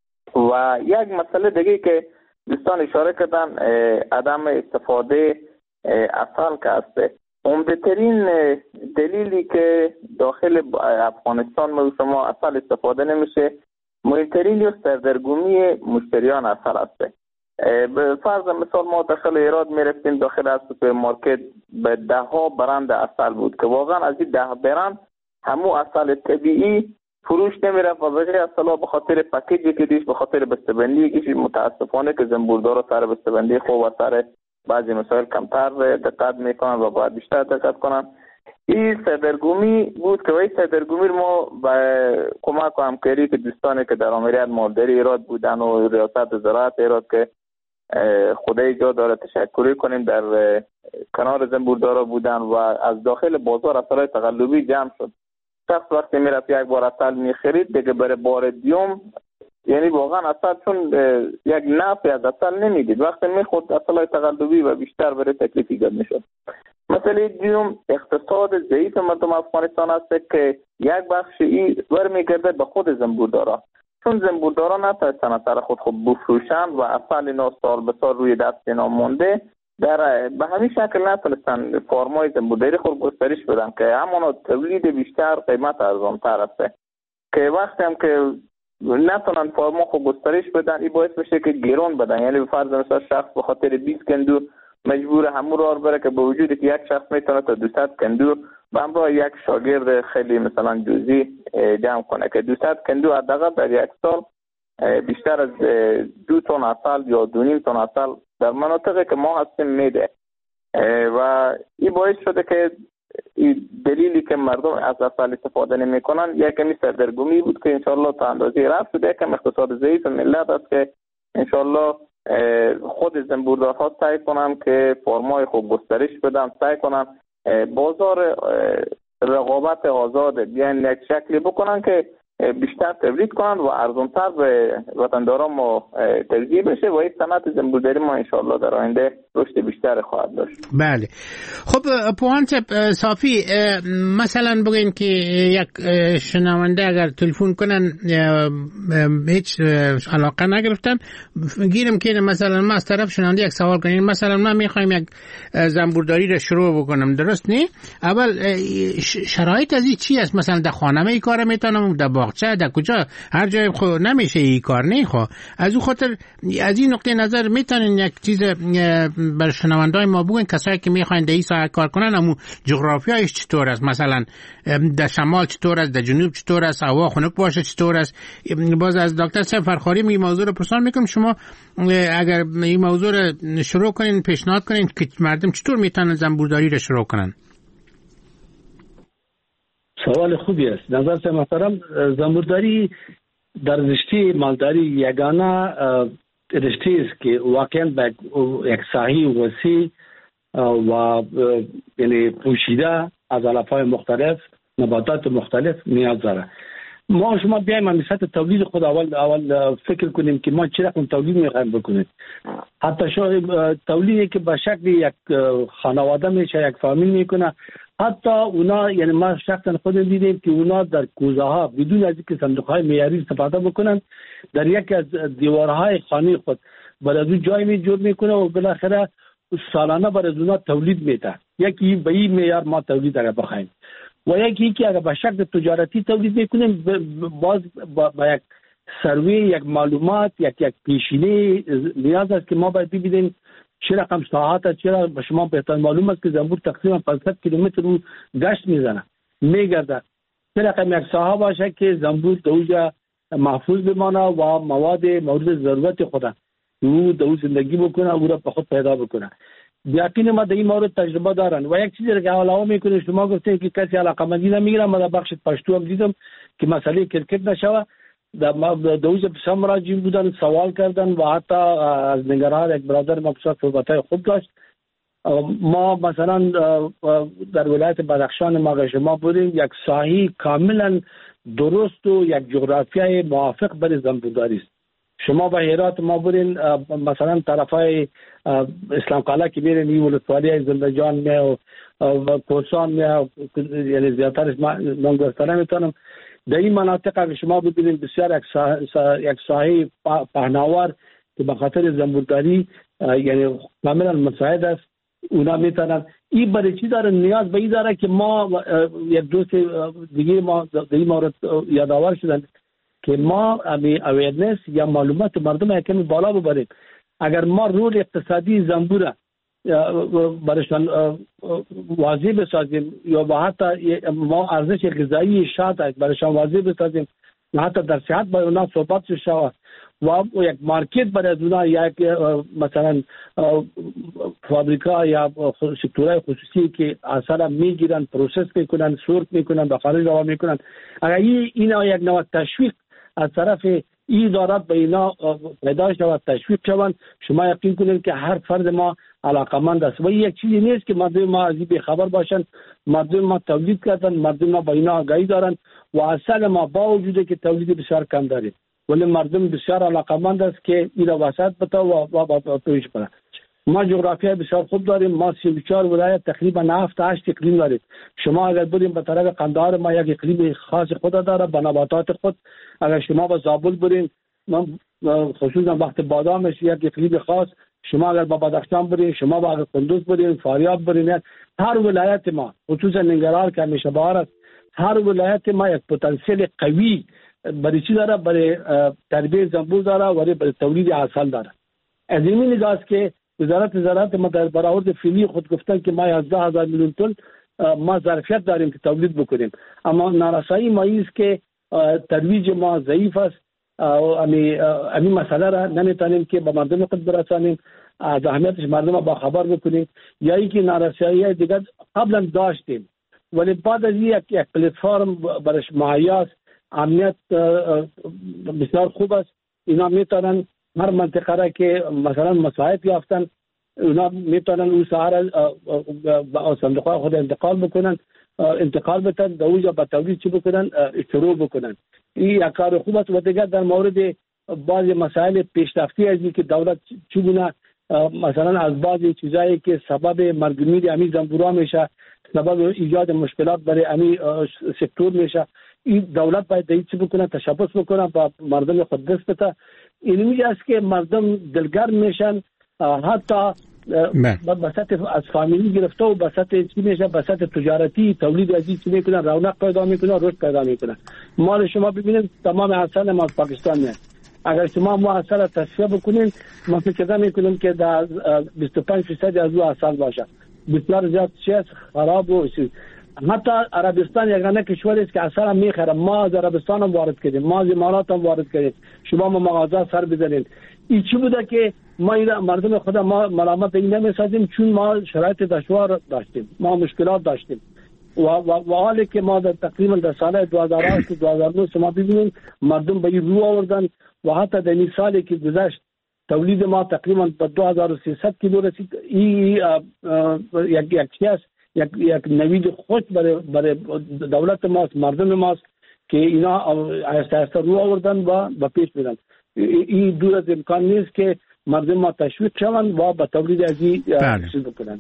و یک مسئله دیگه که دوستان اشاره کردن عدم استفاده عسل که هسته. عمده ترین دلیلی که داخل افغانستان ما شما عسل استفاده نمیشه مهمترین یا سردرگمی مشتریان عسل هسته. به فرض مثال ما داخل ایراد میرفتیم داخل از سوپرمارکت به ده ها برند عسل بود که واقعا از این ده برند همو عسل طبیعی فروش نمیرفت و بقیه عسل به خاطر پکیجی که دیش به خاطر بسته‌بندی که متاسفانه که زنبوردارا سر بسته‌بندی خوب و سر بعضی مسائل کمتر دقت میکنن و باید بیشتر دقت کنن. این سردرگمی بود که وی سردرگمی ما به کمک و همکاری که دوستانی که در آمریت مالداری ایراد بودن و ریاست زراعت ایراد که خدای جا داره تشکری کنیم در کنار زنبوردارا بودن و از داخل بازار عسلای تقلبی جمع شد. شخص وقتی میرفت یک بار عسل میخرید دیگه برای بار دیوم یعنی واقعا عسل چون یک نفعی از عسل نمیدید وقتی میخورد عسلای تقلبی و بیشتر برای تکلیف ایجاد میشد. مسئله دیوم اقتصاد ضعیف مردم افغانستان است که یک بخش ای برمیگرده به خود زنبوردارا، چون زنبوردارا نتونستن اثر خود خود بفروشن و عسل اینا سال به سال روی دست اینا مونده در به همین شکل نتونستن فارمای زنبورداری خود گسترش بدن که همانا تولید بیشتر قیمت ارزانتر است که وقتی هم که نتونن فارما خود گسترش بدن این باعث بشه که گران بدن. یعنی به فرض مثلا شخص به خاطر بیست کندو مجبور همون راه بره که با وجودی که یک شخص میتونه تا دویست کندو به همراه یک شاگرد خیلی مثلا جزئی جمع کنه که دویست کندو حداقل در یک سال بیشتر از دو تن عسل یا دو نیم تن عسل در مناطقی که ما هستیم میده و این باعث شده که این دلیلی که مردم از عسل استفاده نمیکنن یک کمی سردرگمی بود که انشالله تا اندازه رفت شده. یک کم اقتصاد ضعیف ملت است که انشالله خود زنبوردارها سعی کنن که فرمای خوب گسترش بدن، سعی کنن بازار رقابت آزاد بیان یک شکلی بکنن که بیشتر تولید کنن و ارزانتر به وطنداران ما توزیع بشه و این صنعت زنبورداری ما انشاءالله در آینده رشد بیشتر خواهد داشت. بله خب پوهان صافی مثلا بگین که یک شنونده اگر تلفن کنن هیچ علاقه نگرفتن گیرم که مثلا ما از طرف شنونده یک سوال کنیم مثلا ما میخوایم یک زنبورداری را شروع بکنم درست نی؟ اول شرایط از این چی است؟ مثلا در خانه ای کار میتونم در باغچه در کجا هر جای خو نمیشه این کار نه خو از اون خاطر از این نقطه نظر میتونین یک چیز بر شنوندای ما بگین کسایی که میخواین در این ساحه کار کنن اما جغرافیایش چطور است مثلا در شمال چطور است در جنوب چطور است هوا خنک باشه چطور است. باز از دکتر سفرخاری می موضوع رو پرسان میکنم شما اگر این موضوع رو شروع کنین پیشنهاد کنین که مردم چطور میتونن زنبورداری رو شروع کنن. سوال خوبی است. نظر محترم زنبورداری در رشته مالداری یگانه رشته است که واقعا به یک ساحه وسیع و یعنی پوشیده از علف‌های مختلف نباتات مختلف نیاز داره. ما شما بیایم از سطح تولید خود اول اول فکر کنیم که ما چه رقم تولید می‌خوایم بکنیم. حتی شاید تولیدی که به شکل یک خانواده میشه یک فامیل میکنه حتی اونا یعنی ما شخصا خود دیدیم که اونا در کوزه ها بدون از اینکه صندوق های معیاری استفاده بکنن در یکی از دیوارهای خانه خود برای دو جای می جور میکنه و بالاخره سالانه برای اونا تولید میده. یکی به این معیار ما تولید اگر بخوایم و یکی که اگر به شکل تجارتی تولید میکنیم باز با, با یک سروی یک معلومات یک یک پیشینه نیاز است که ما باید ببینیم چه رقم ساعت چرا به شما بهتر معلوم است که زنبور تقریبا پانصد کیلومتر رو گشت میزنه میگرده. چه رقم یک ساعت باشه که زنبور دوجا محفوظ بمانه و مواد مورد ضرورت خود او دو زندگی بکنه او را به خود پیدا بکنه. یقین ما در این مورد تجربه دارن. و یک چیزی که علاوه میکنه شما گفتین که کسی علاقمندی نمیگیره. ما در بخش پشتو هم دیدم که مسئله کرکت نشوه در دوز پسا مراجعین بودن سوال کردن و حتی از نگران یک برادر ما بسیار صحبتای خوب داشت. ما مثلا در ولایت بدخشان ما شما بودیم یک ساحه کاملا درست و یک جغرافیای موافق برای زنبورداری است. شما به هرات ما بودین مثلا طرفای اسلام قلعه که بیرین این ولسوالی زندجان می و کوسان می یعنی زیادترش من گفتنه میتونم در این مناطق که شما بودین بسیار یک ساحه پهناور که به خاطر زنبورداری یعنی کاملا مساعد است. اونا میتونن این برای چی داره نیاز به این داره که ما یک دوست دیگه ما در این مورد یادآور شدن که ما امی اویرنس یا معلومات مردم یکمی بالا ببریم. اگر ما رول اقتصادی زنبور برشان واضح بسازیم یا با حتی ما ارزش غذایی شاد برشان واضح بسازیم و حتی در صحت با اونا صحبت شود و یک مارکت برای اونا یک مثلا فابریکا یا سکتورهای خصوصی که اصلا میگیرن پروسس میکنن سورت میکنن به خارج روا میکنن اگر اینا یک نوع تشویق از طرف این دارد به اینا پیدا شود تشویق شوند شما یقین کنید که هر فرد ما علاقمند است و یک چیزی نیست که مردم ما از این بیخبر باشن. مردم ما تولید کردن مردم ما با اینا آگاهی دارن و اصل ما با وجوده که تولید بسیار کم داریم ولی مردم بسیار علاقمند است که این را وسط بتا و با پیش بره. ما جغرافیای بسیار خوب داریم. ما سی و چهار ولایت تقریبا هفت تا هشت اقلیم داریم. شما اگر بریم به طرف قندهار ما یک اقلیم خاص خود داره با نباتات خود. اگر شما به زابل برین خصوصا وقت بادامش یک اقلیم خاص. شما اگر با بدخشان برین شما با قندوز برین فاریاب برین هر ولایت ما خصوصا ننگرهار که همیشه بهار است هر ولایت ما یک پتانسیل قوی برای چی داره برای تربیت زنبور داره و برای تولید عسل داره. از این نگاه است که وزارت زراعت ما در برآورد فعلی خود گفتن که ما یازده هزار میلیون تن ما ظرفیت داریم که تولید بکنیم اما نارسایی ما است که ترویج ما ضعیف است. امی امی مسئله را نمیتونیم که به مردم خود برسانیم از اهمیتش مردم با خبر بکنیم یا اینکه نارسایی دیگر قبلا داشتیم ولی بعد از یک یک پلتفرم برش مهیا امنیت بسیار خوب است. اینا میتونن هر منطقه را که مثلا مساعد یافتن اونا میتونن اون سهر با صندوق خود انتقال بکنن انتقال بتن در اونجا با تولید چی بکنن شروع بکنن. این یک کار خوب است و دیگر در مورد بعضی مسائل پیشرفتی از که دولت چگونه مثلا از بعضی چیزایی که سبب مرگ و میر امی زنبورا میشه سبب ایجاد مشکلات برای امی سکتور میشه این دولت باید دیگه چی بکنه تشبث بکنه با مردم خود دست بده. این میگه است که مردم دلگرم میشن حتی بساط از فامیلی گرفته و بساط چی میشه بساط تجارتی تولید ازی چی میکنن رونق پیدا میکنن رشد پیدا میکنن. مال شما ببینید تمام عسل ما از پاکستان میاد. اگر شما ما عسل تصفیه بکنین ما فکر میکنیم که در بیست و پنج درصد از اون عسل باشه بسیار زیاد چیز خراب و حتی عربستان یگانه کشوری است که عسل هم میخره. ما از عربستان هم وارد کردیم ما از امارات هم وارد کردیم. شما ما مغازه سر بزنید این چی بوده که ما مردم خود ما ملامت این نمیسازیم چون ما شرایط دشوار داشتیم ما مشکلات داشتیم و و حالی که ما در تقریبا در سال دو هزار و هشت دو هزار و نه شما ببینید مردم به این رو آوردن و حتی در این سالی که گذشت تولید ما تقریبا به دو هزار و سیصد کیلو رسید. این یک یک چیز یک یک نوید خوش برای برای دولت ماست مردم ماست که اینا آهسته آهسته رو آوردن و به پیش میرن. این دور از امکان نیست که مردم ما تشویق شوند و به تولید ازی چیز بکنن.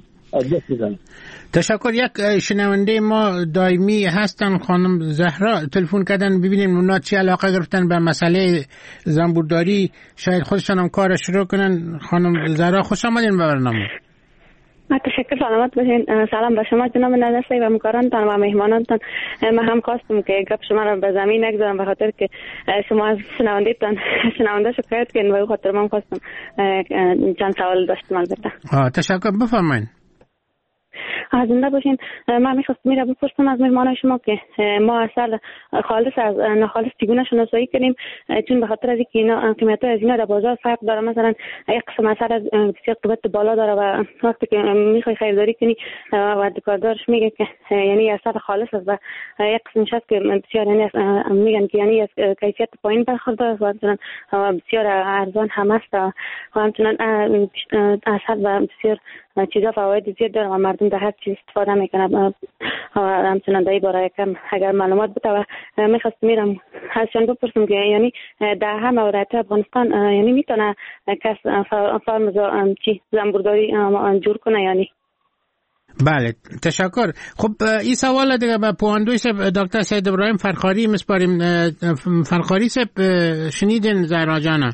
تشکر. یک شنونده ما دائمی هستن خانم زهرا تلفن کردن ببینیم اونا چی علاقه گرفتن به مسئله زنبورداری شاید خودشان هم کار شروع کنن. خانم زهرا خوش آمدین به برنامه. تشکر سلامت باشین. سلام به شما جناب نجسی و همکارانتان و مهمانانتان. من هم خواستم که گپ شما را به زمین نگذارم به خاطر که شما از شنوندهتان شنونده شکایت کردین و به خاطر من خواستم چند سوال داشتم البته. تشکر بفرمایید. زنده باشین. من میخواستم میره بپرسم از مهمانای شما که ما عسل خالص از ناخالص چگونه شناسایی کنیم، چون به خاطر از اینکه اینا قیمت‌ها از اینا در بازار فرق داره. مثلا یک قسم عسل از بسیار قیمت بالا داره و وقتی که میخوای خریداری کنی و دکاندارش میگه که یعنی عسل خالص است و یک قسمش هست که بسیار یعنی میگن که یعنی از کیفیت پایین برخوردار و مثلا بسیار ارزان هم است و همچنین عسل و بسیار چیزا فواید زیاد داره و مردم در هر چیز استفاده میکنن و همچنین در این باره کم اگر معلومات بده و میخواست میرم ازشان بپرسم که یعنی در همه ولایت افغانستان یعنی میتونه کس فارم چی زنبورداری جور کنه یعنی؟ بله تشکر. خب این سوال دیگه به پواندوی سب دکتر سید ابراهیم فرخاری مسپاریم. فرخاری سب شنیدین زهراجانه؟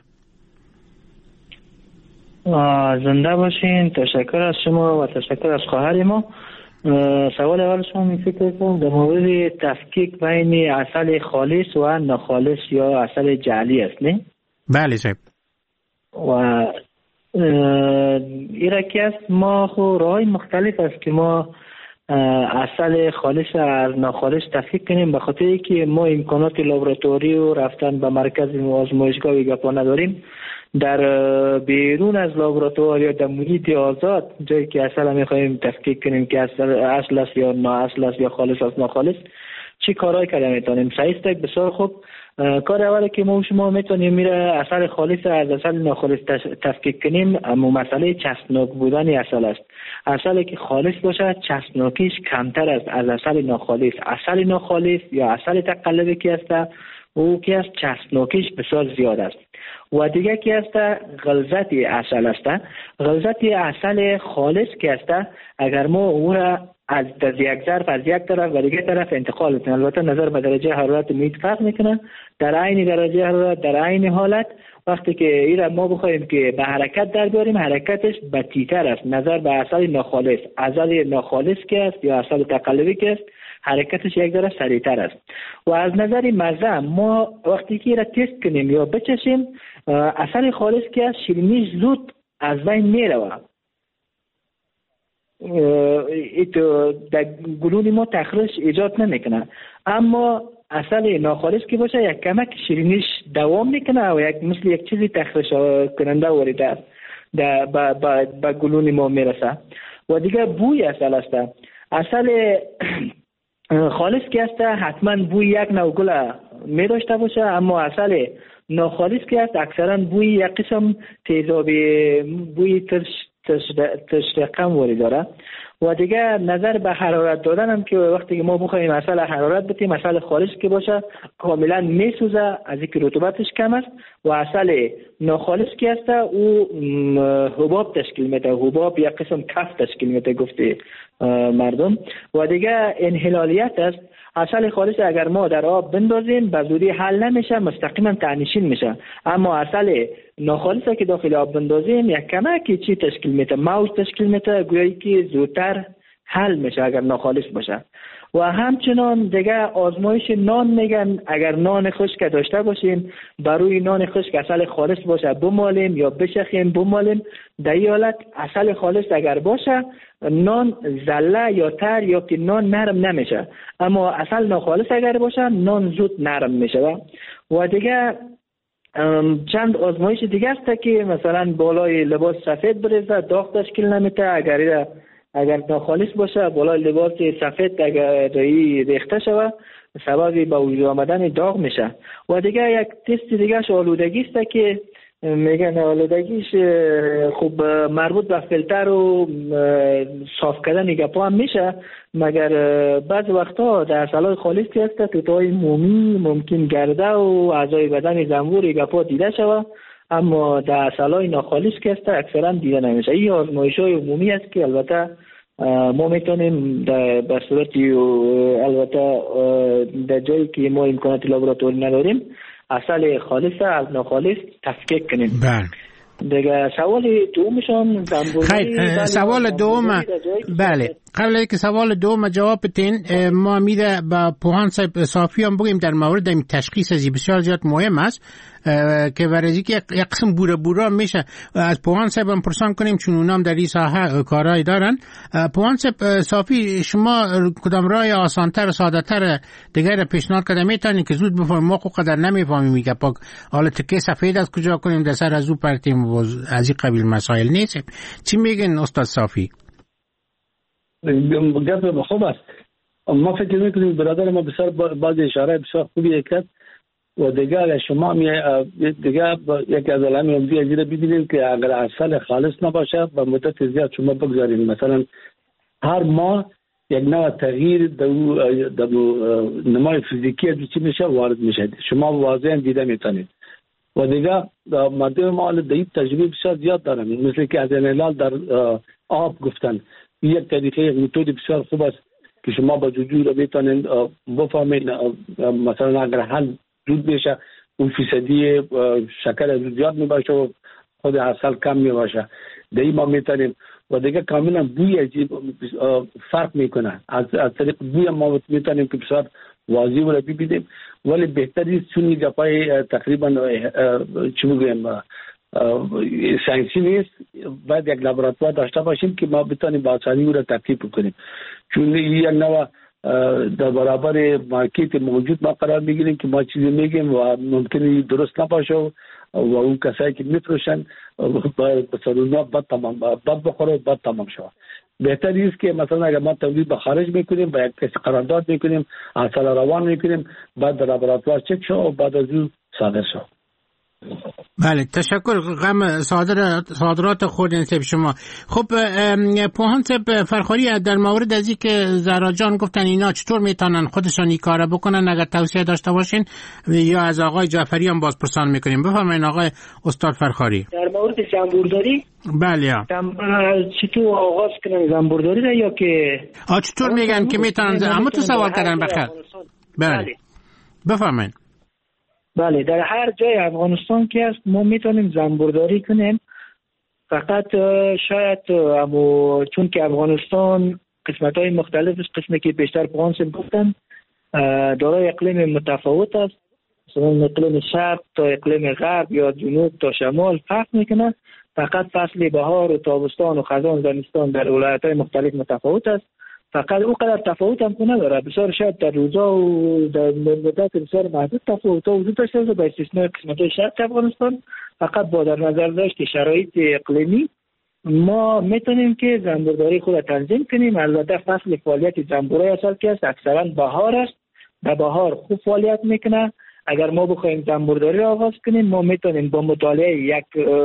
زنده باشین. تشکر از شما و تشکر از خواهر ما. سوال اول شما می فکر کنم در مورد تفکیک بین عسل خالص و ناخالص یا عسل جعلی است نه؟ بله صاحب. و ایرا که است ما خو راهی مختلف است که ما عسل خالص از ناخالص تفکیک کنیم، به خاطر اینکه ما امکانات لابراتوری و رفتن به مرکز آزمایشگاه و گپا نداریم. در بیرون از لابراتوار یا در محیط آزاد جایی که عسل میخوایم تفکیک کنیم که اصل اصل است یا نا اصل است یا خالص است ناخالص چی کارهای کرده میتونیم؟ صحیح است. بسیار خوب. کار اولی که ما شما میتونیم میره عسل خالص از عسل ناخالص تفکیک کنیم، اما مسئله چسبناک بودن عسل است. عسلی که خالص باشه چسبناکیش کمتر است از عسل ناخالص. عسل ناخالص یا عسل تقلبی که است او که است چسبناکیش بسیار زیاد است. و دیگه که است غلظت عسل است. غلظت عسل خالص که است اگر ما او را از یک ظرف از یک طرف و دیگه طرف انتقال کنیم، البته نظر به درجه حرارت محیط فرق میکنه، در عین درجه حرارت در عین حالت وقتی که این را ما بخوایم که به حرکت در بیاریم حرکتش بطی‌تر است نظر به عسل ناخالص. عسل ناخالص که است یا عسل تقلبی که است حرکتش یک ذره سریعتر است. و از نظر مزه ما وقتی که را تست کنیم یا بچشیم عسل خالص که است شیرینیش زود از بین میره، ایتو در گلون ما تخریش ایجاد نمیکنه. اما عسل ناخالص که باشه یک کمک شیرینیش دوام میکنه و یک مثل یک چیزی تخریش کننده وارد در به گلون ما میرسه. و دیگه بوی عسل است. عسل خالص که است حتما بوی یک نوع گل می داشته باشه، اما عسل ناخالص که است اکثرا بوی یک قسم تیزابی بوی ترش تشرقم وارد داره. و دیگه نظر به حرارت دادن هم که وقتی که ما بخوایم عسل حرارت بدیم عسل خالص که باشه کاملا میسوزه از اینکه رطوبتش کم است. و عسل ناخالص که است او حباب تشکیل میده، حباب یک قسم کف تشکیل میده گفته مردم. و دیگه انحلالیت است. عسل خالص اگر ما در آب بندازیم به زودی حل نمیشه، مستقیما تنشین میشه. اما عسل ناخالص که داخل آب بندازیم یک کمکی چی تشکیل میده، موج تشکیل میده، گویی که زودتر حل میشه اگر ناخالص باشه. و همچنان دیگه آزمایش نان میگن اگر نان خشک داشته باشیم بروی نان خشک عسل خالص باشه بمالیم یا بشخیم بمالیم، در این حالت عسل خالص اگر باشه نان زله یا تر یا که نان نرم نمیشه، اما عسل ناخالص اگر باشه نان زود نرم میشه. و دیگه چند آزمایش دیگه است که مثلا بالای لباس سفید بریزه داغ تشکیل نمیده، اگر اگر ناخالص باشه بالای لباس سفید اگر ریخته شود سبب به وجود آمدن داغ میشه. و دیگه یک تست دیگه ش آلودگی است که میگن آلودگیش خوب مربوط به فیلتر و صاف کردن گپا هم میشه، مگر بعض وقتا در عسل خالص که هست توتای مومی ممکن گرده و اعضای بدن زنبور گپا دیده شود، اما در عسل ناخالص که هست اکثرا دیده نمیشه. این آزمایش های عمومی است که البته ما میتونیم به صورت البته در جایی که ما امکانات لابراتوری نداریم عسل خالص از ناخالص تفکیک کنیم. بله. دیگه سوال دومشون خیلی سوال دوم بله قبل اینکه سوال دوم جواب بدین ما میره با پوهان صاحب صافی هم بگیم در مورد این تشخیص از بسیار زیاد مهم است. که برای که یک قسم بوره بورا میشه از پوهان صاحب هم پرسان کنیم چون اونام در این ساحه کارایی دارن. پوهان صاحب صافی، شما کدام راه آسانتر ساده‌تر دیگر پیشنهاد کردن میتونید که زود بفهمیم؟ ما خود قدر نمیفهمیم میگه پاک حالا تکه سفید از کجا کنیم در سر از او پرتیم و از این قبیل مسائل نیست. چی میگن استاد صافی؟ گفت خوب است. ما فکر میکنیم برادر ما بسیار باز اشاره بسیار خوبی کرد و دیگه اگر شما دیگه یک از علائم عمدی از این ببینید که اگر عسل خالص نباشه به مدت زیاد شما بگذارید، مثلا هر ماه یک نوع تغییر در نمای فیزیکی از چی میشه وارد میشه، شما واضحا دیده میتونید. و دیگه ماده ما در تجربه بسیار زیاد دارن، مثل که از انحلال در آب گفتن یک طریقه یک متد بسیار خوب است که شما با جوجو رو میتونید بفهمید. مثلا اگر حل زود بشه اون فیصدی شکر از زیاد میباشه و خود عسل کم میباشه، دیگه ما میتونیم. و دیگه کاملا بوی عجیب فرق میکنه، از از طریق بوی ما میتونیم که بسیار واضح رو ببینیم. ولی بهتری چون گپای تقریبا چی میگیم ساینسی نیست، باید یک لابراتوار داشته باشیم که ما بتونیم با آسانی او را ترکیب کنیم، چون یک نوع در برابر مارکت موجود ما قرار میگیریم که ما چیزی میگیم و ممکنه درست نباشه و اون کسایی که میفروشن بسرونا بد تمام بد بخوره و بد تمام شود. بهتر است که مثلا اگر ما تولید به خارج میکنیم با یک کسی قرارداد میکنیم، عسل روان میکنیم، بعد در لابراتوار چک شو و بعد از اون صادر شو. بله، تشکر. غم صادرات صادرات خود انتب شما. خب پوهان صاحب فرخاری، در مورد از این که زهرا جان گفتن اینا چطور میتونن خودشان این کارا بکنن، اگر توصیه داشته باشین یا از آقای جعفری هم باز پرسان میکنیم. بفرمایید آقای استاد فرخاری. در مورد زنبورداری، بله، چطور آغاز کنن زنبورداری را، یا که آ چطور میگن که میتونن؟ اما تو سوال کردن بخیر. بله بفرمایید. بله، در هر جای افغانستان که است ما میتونیم زنبورداری کنیم. فقط شاید امو چون که افغانستان قسمت های مختلف است، قسمی که بیشتر پوانسیم گفتن دارای اقلیم متفاوت است، مثلا اقلیم شرق تا اقلیم غرب یا جنوب تا شمال فرق میکنه. فقط فصل بهار و تابستان و خزان زمستان در ولایت های مختلف متفاوت است. فقط او قدر تفاوت هم کنه داره، بسیار شاید در روزا و در مدت بسیار محدود تفاوت ها وجود داشته باشه، با استثنای قسمت‌های شرق افغانستان. فقط با در نظر داشت شرایط اقلیمی ما میتونیم که زنبورداری خود تنظیم کنیم. البته فصل فعالیت زنبورای عسل که است اکثرا بهار است، در بهار خوب فعالیت میکنه. اگر ما بخوایم زنبورداری را آغاز کنیم ما میتونیم با مطالعه یک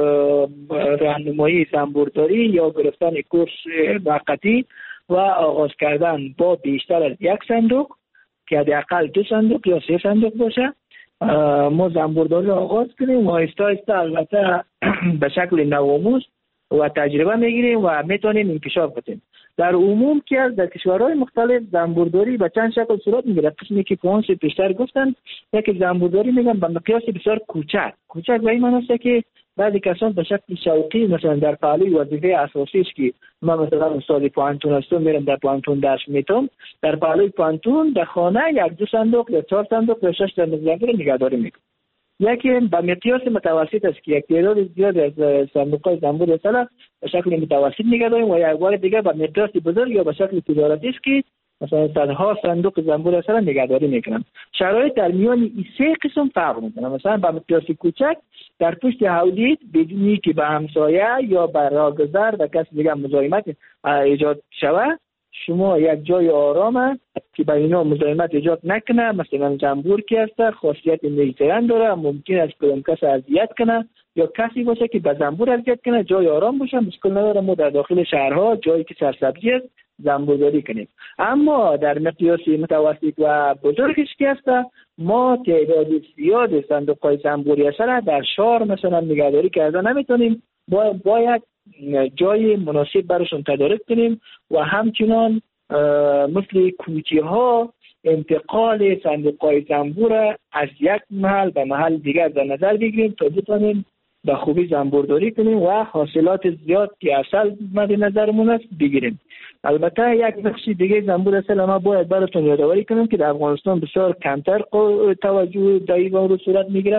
راهنمایی زنبورداری یا گرفتن کورس موقتی و آغاز کردن با بیشتر از یک صندوق که حداقل دو صندوق یا سه صندوق باشه ما زنبورداری را آغاز کنیم و آهسته آهسته البته به شکل نوآموز و تجربه میگیریم و میتونیم انکشاف بدیم. در عموم که از در کشورهای مختلف زنبورداری به چند شکل صورت میگیره. قسمی که پوانس بیشتر گفتن یک زنبورداری میگن به مقیاس بسیار کوچک کوچک و این معنی است که بعضی کسان به شکل شوقی مثلا در پهلوی وظیفه اساسی است که من مثلا استاد پوانتون هستم میرم در پوانتون درس میتم، در پهلوی پوانتون در خانه یک دو صندوق یا چهار صندوق یا شش صندوق زنبور نگهداری میکنم. یکی به مقیاس متوسط است که یک تعداد زیاد از صندوق‌های زنبور عسل به شکل متوسط نگهداریم و یک بار دیگه به مقیاس بزرگ یا به شکل تجارتی است که مثلا صدها صندوق زنبور عسل نگهداری میکنن. شرایط در میان این سه قسم فرق میکنه. مثلا به مقیاس کوچک در پشت حوضیت بدونی که به همسایه یا به راهگذر و کسی دیگه مزاحمت ایجاد شود، شما یک جای آرامه که به اینا مزاحمت ایجاد نکنه. مثلا زنبور که هست خاصیت نیترن داره، ممکن است کدام کس اذیت کنه یا کسی باشه که به زنبور اذیت کنه، جای آرام باشه، مشکل نداره. ما در داخل شهرها جایی که سرسبزی است زنبورداری کنیم. اما در مقیاس متوسط و بزرگش که هست ما تعداد زیاد صندوق‌های زنبوری عسل در شهر مثلا نگهداری کرده نمیتونیم، باید جای مناسب براشون تدارک کنیم و همچنان مثل کوچه ها انتقال صندوق‌های زنبور از یک محل به محل دیگر در نظر بگیریم تا بتونیم به خوبی زنبورداری کنیم و حاصلات زیاد که عسل مد نظرمون است بگیریم. البته یک بخش دیگه زنبور عسل ما باید براتون یادآوری کنم که در افغانستان بسیار کمتر توجه در این رو صورت میگیره.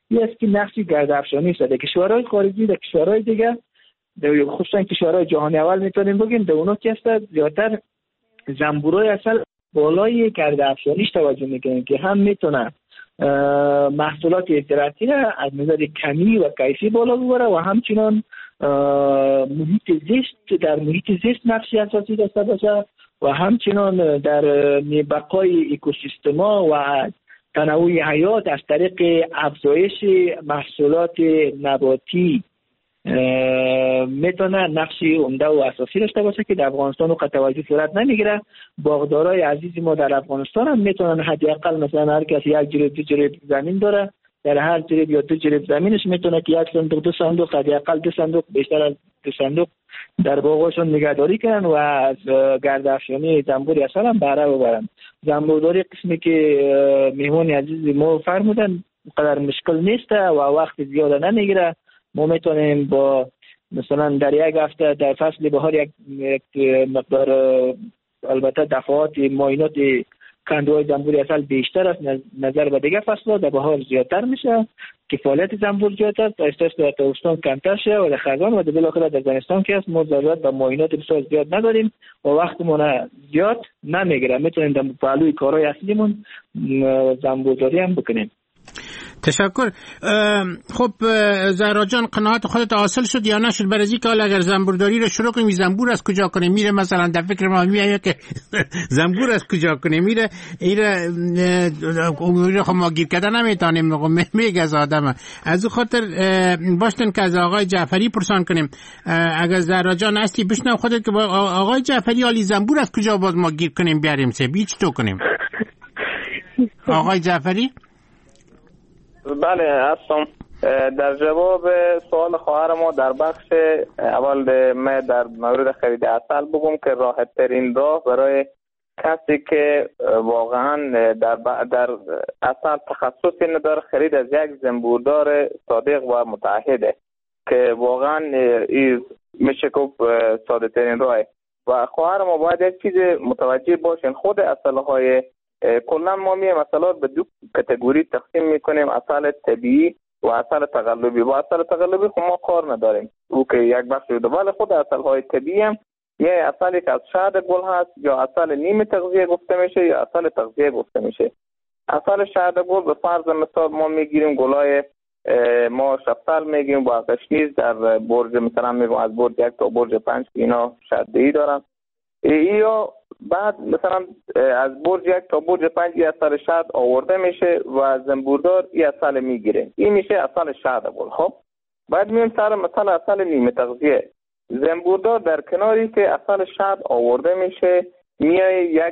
این است که نقش گردافشانی است. در کشورهای خارجی، در کشورهای دیگه، خصوصا کشورهای جهانی اول میتونیم بگیم، در اونا که است زیادتر زنبورای اصل بالای گردافشانیش توجه میکنن که هم میتونه محصولات زراعتی را از نظر کمی و کیفی بالا ببره و همچنان محیط زیست در محیط زیست نقشی اساسی داشته باشه و همچنان در بقای اکوسیستما و تنوع حیات از طریق افزایش محصولات نباتی میتونه نقشی عمده و اساسی داشته باشه که در افغانستان وقت توجه صورت نمیگیره. باغدارای عزیز ما در افغانستان هم میتونن حداقل مثلا هر کسی یک جریب دو جریب زمین داره، در هر جریب یا دو جریب زمینش میتونه که یک صندوق دو صندوق حداقل دو صندوق بیشتر از دو صندوق در باغشون نگهداری کنن و از گردافشانی زنبور اصل هم بهره ببرن. زنبورداری قسمی که میهمان عزیز ما فرمودن قدر مشکل نیست و وقت زیاد نمیگیره. ما میتونیم با مثلا در یک هفته در فصل بهار یک مقدار البته دفعات معاینات کندوهای زنبور اصل بیشتر است نظر به دیگه فصل‌ها، در بهار زیادتر میشه که فعالیت زنبور زیادتر تا استاس در تابستان کمتر شه و در خزان و در بالاخره در زمستان که است ما ضرورت به معاینات بسیار زیاد نداریم و وقتمون زیاد نمیگیره، میتونیم در پهلوی کارهای اصلیمون زنبورداری هم بکنیم. تشکر. خب زهرا جان، قناعت خودت حاصل شد یا نشد برای اینکه حالا اگر زنبورداری رو شروع کنیم زنبور از کجا کنیم؟ میره مثلا در فکر ما میاد که زنبور از کجا کنیم؟ میره ایره خب ما گیر کردن نمیتونیم میگه از آدم. از اون خاطر باشتن که از آقای جعفری پرسان کنیم. اگر زهرا جان هستی بشنو خودت که آقای جعفری حالی زنبور از کجا باز ما گیر کنیم بیاریم سه بیچ تو کنیم؟ آقای جعفری؟ بله هستم. در جواب سوال خواهر ما در بخش اول ما در مورد خرید عسل بگم که راحت ترین راه برای کسی که واقعا در در عسل تخصصی نداره خرید از یک زنبوردار صادق و متعهده که واقعا میشه گفت ساده ترین راه. و خواهر ما باید یک چیز متوجه باشین، خود عسل‌های کلا ما می عسلات به دو کاتگوری تقسیم میکنیم، عسل طبیعی و عسل تقلبی. با عسل تقلبی خب ما کار نداریم، او که یک بخش بوده، ولی خود عسل های طبیعی هم یه عسلی که از شهد گل هست یا عسل نیمه تغذیه گفته میشه یا عسل تغذیه گفته میشه. عسل شهد گل به فرض مثال ما میگیریم گلای ما شفتل میگیم با قشنیز در برج مثلا میگم از برج یک تا برج پنج اینا شده‌ای دارن، یا بعد مثلا از برج یک تا برج پنج این اصل شهد آورده میشه و زنبوردار این اصل میگیره، این میشه اصل شهد گل. خب بعد میایم سر مثلا اصل نیمه تغذیه. زنبوردار در کناری که اصل شهد آورده میشه میای یک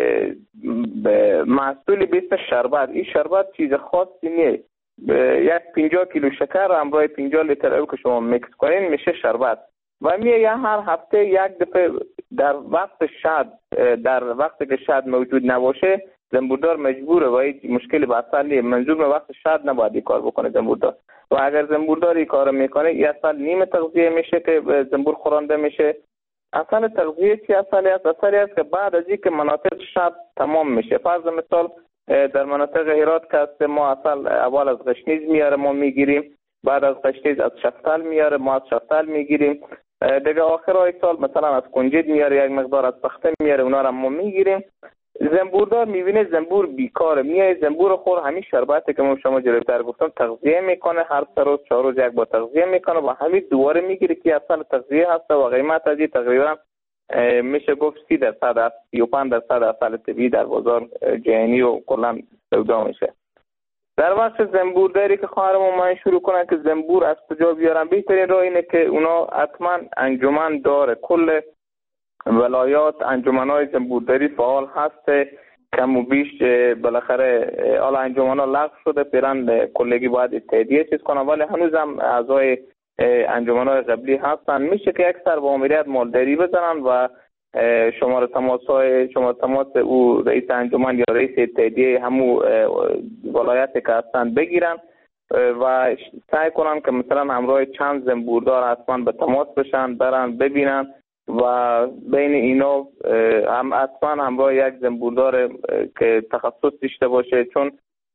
محصولی به اسم شربت. این شربت چیز خاصی نیست، یک پنجاه کیلو شکر همراه پنجاه لیتر آب که شما میکس کنین میشه شربت و میه هر هفته یک دفعه در وقت شهد در وقتی که شهد موجود نباشه زنبوردار مجبوره و هیچ مشکلی با اصل نیست، منظور به وقت شهد نباید این کار بکنه زنبوردار. و اگر زنبوردار این کار میکنه این اصل نیمه تغذیه میشه که زنبور خورانده میشه. اصل تغذیه چی اصلی است؟ اصلی است که بعد از اینکه مناطق شهد تمام میشه، فرض مثال در مناطق هرات که است ما اصل اول از قشنیز میاره ما میگیریم، بعد از قشنیز از شفتل میاره ما از شفتل میگیریم، دیگه آخرای سال مثلا از کنجد میاره یک مقدار از پخته میاره اونا رو ما میگیریم. زنبوردار میبینه زنبور بیکاره میای زنبور خور همین شربتی که ما شما جلوتر گفتم تغذیه میکنه، هر سه روز چهار روز یک بار تغذیه میکنه و همین دوباره میگیره که اصل تغذیه هست و قیمت از این تقریبا میشه گفت سی درصد است، سی و پنج درصد اصل طبیعی در بازار جهانی و کلا سودا میشه. در وقت زنبورداری که خواهرم من شروع کنن که زنبور از کجا بیارن، بهترین راه اینه که اونا حتما انجمن داره، کل ولایات انجمن‌های زنبورداری فعال هست، کم و بیش بالاخره حالا انجمن‌ها لغو شده پیران کلگی باید تهدیه چیز کنن ولی هنوز هم اعضای انجمن‌های قبلی هستن، میشه که یک سر با ماموریت مالداری بزنن و شماره تماس‌های شماره تماس او رئیس انجمن یا رئیس تهدیه همو ولایت که هستن بگیرن و سعی کنن که مثلا همراه چند زنبوردار حتما به تماس بشن، برن ببینن و بین اینا هم حتما همراه یک زنبوردار که تخصص داشته باشه، چون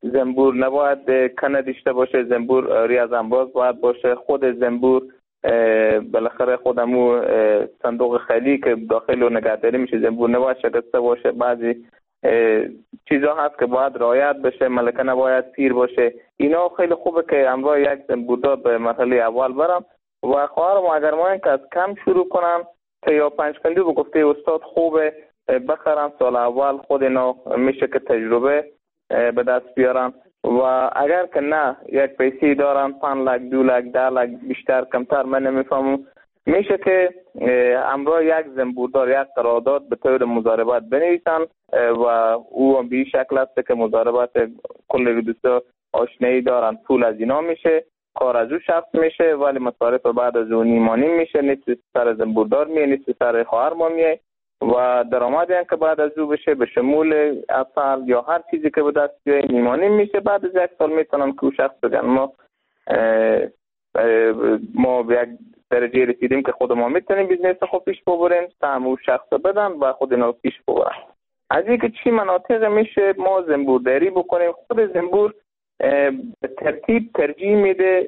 زنبور نباید کنه داشته باشه، زنبور ریاض انباز باید باشه. خود زنبور بالاخره خودمو صندوق خالی که داخل و نگهداری میشه زنبور نباید شکسته باشه. بعضی چیزا هست که باید رعایت بشه، ملکه نباید پیر باشه. اینا خیلی خوبه که امروز یک زنبوردار به مرحله اول برم و خواهرم اگر ما که از کم شروع کنم تا یا پنج کندو به گفته استاد خوبه بخرن، سال اول خود اینا میشه که تجربه به دست بیارن و اگر که نه یک پیسی دارن پنج لک دو لک ده لک بیشتر کمتر من نمیفهمم، میشه که امروز یک زنبوردار یک قرارداد به طور مضاربت بنویسن و او به این شکل است که مضاربت کل دوستا آشنایی دارن، پول از اینا میشه، کار از او شخص میشه ولی مصارف بعد از اون نیمانی میشه، نیست سر زنبوردار میه نیست سر خواهر ما میه و درآمدی که بعد از او بشه به شمول اصل یا هر چیزی که به دست بیای نیمانی میشه. بعد از یک سال میتونم که او شخص بگن ما ما به یک درجه رسیدیم که خود ما میتونیم بیزنس خود پیش ببریم، سهم او شخص بدن و خود اینا پیش ببرن. از اینکه چی مناطق میشه ما زنبورداری بکنیم، خود زنبور ترتیب ترجیح میده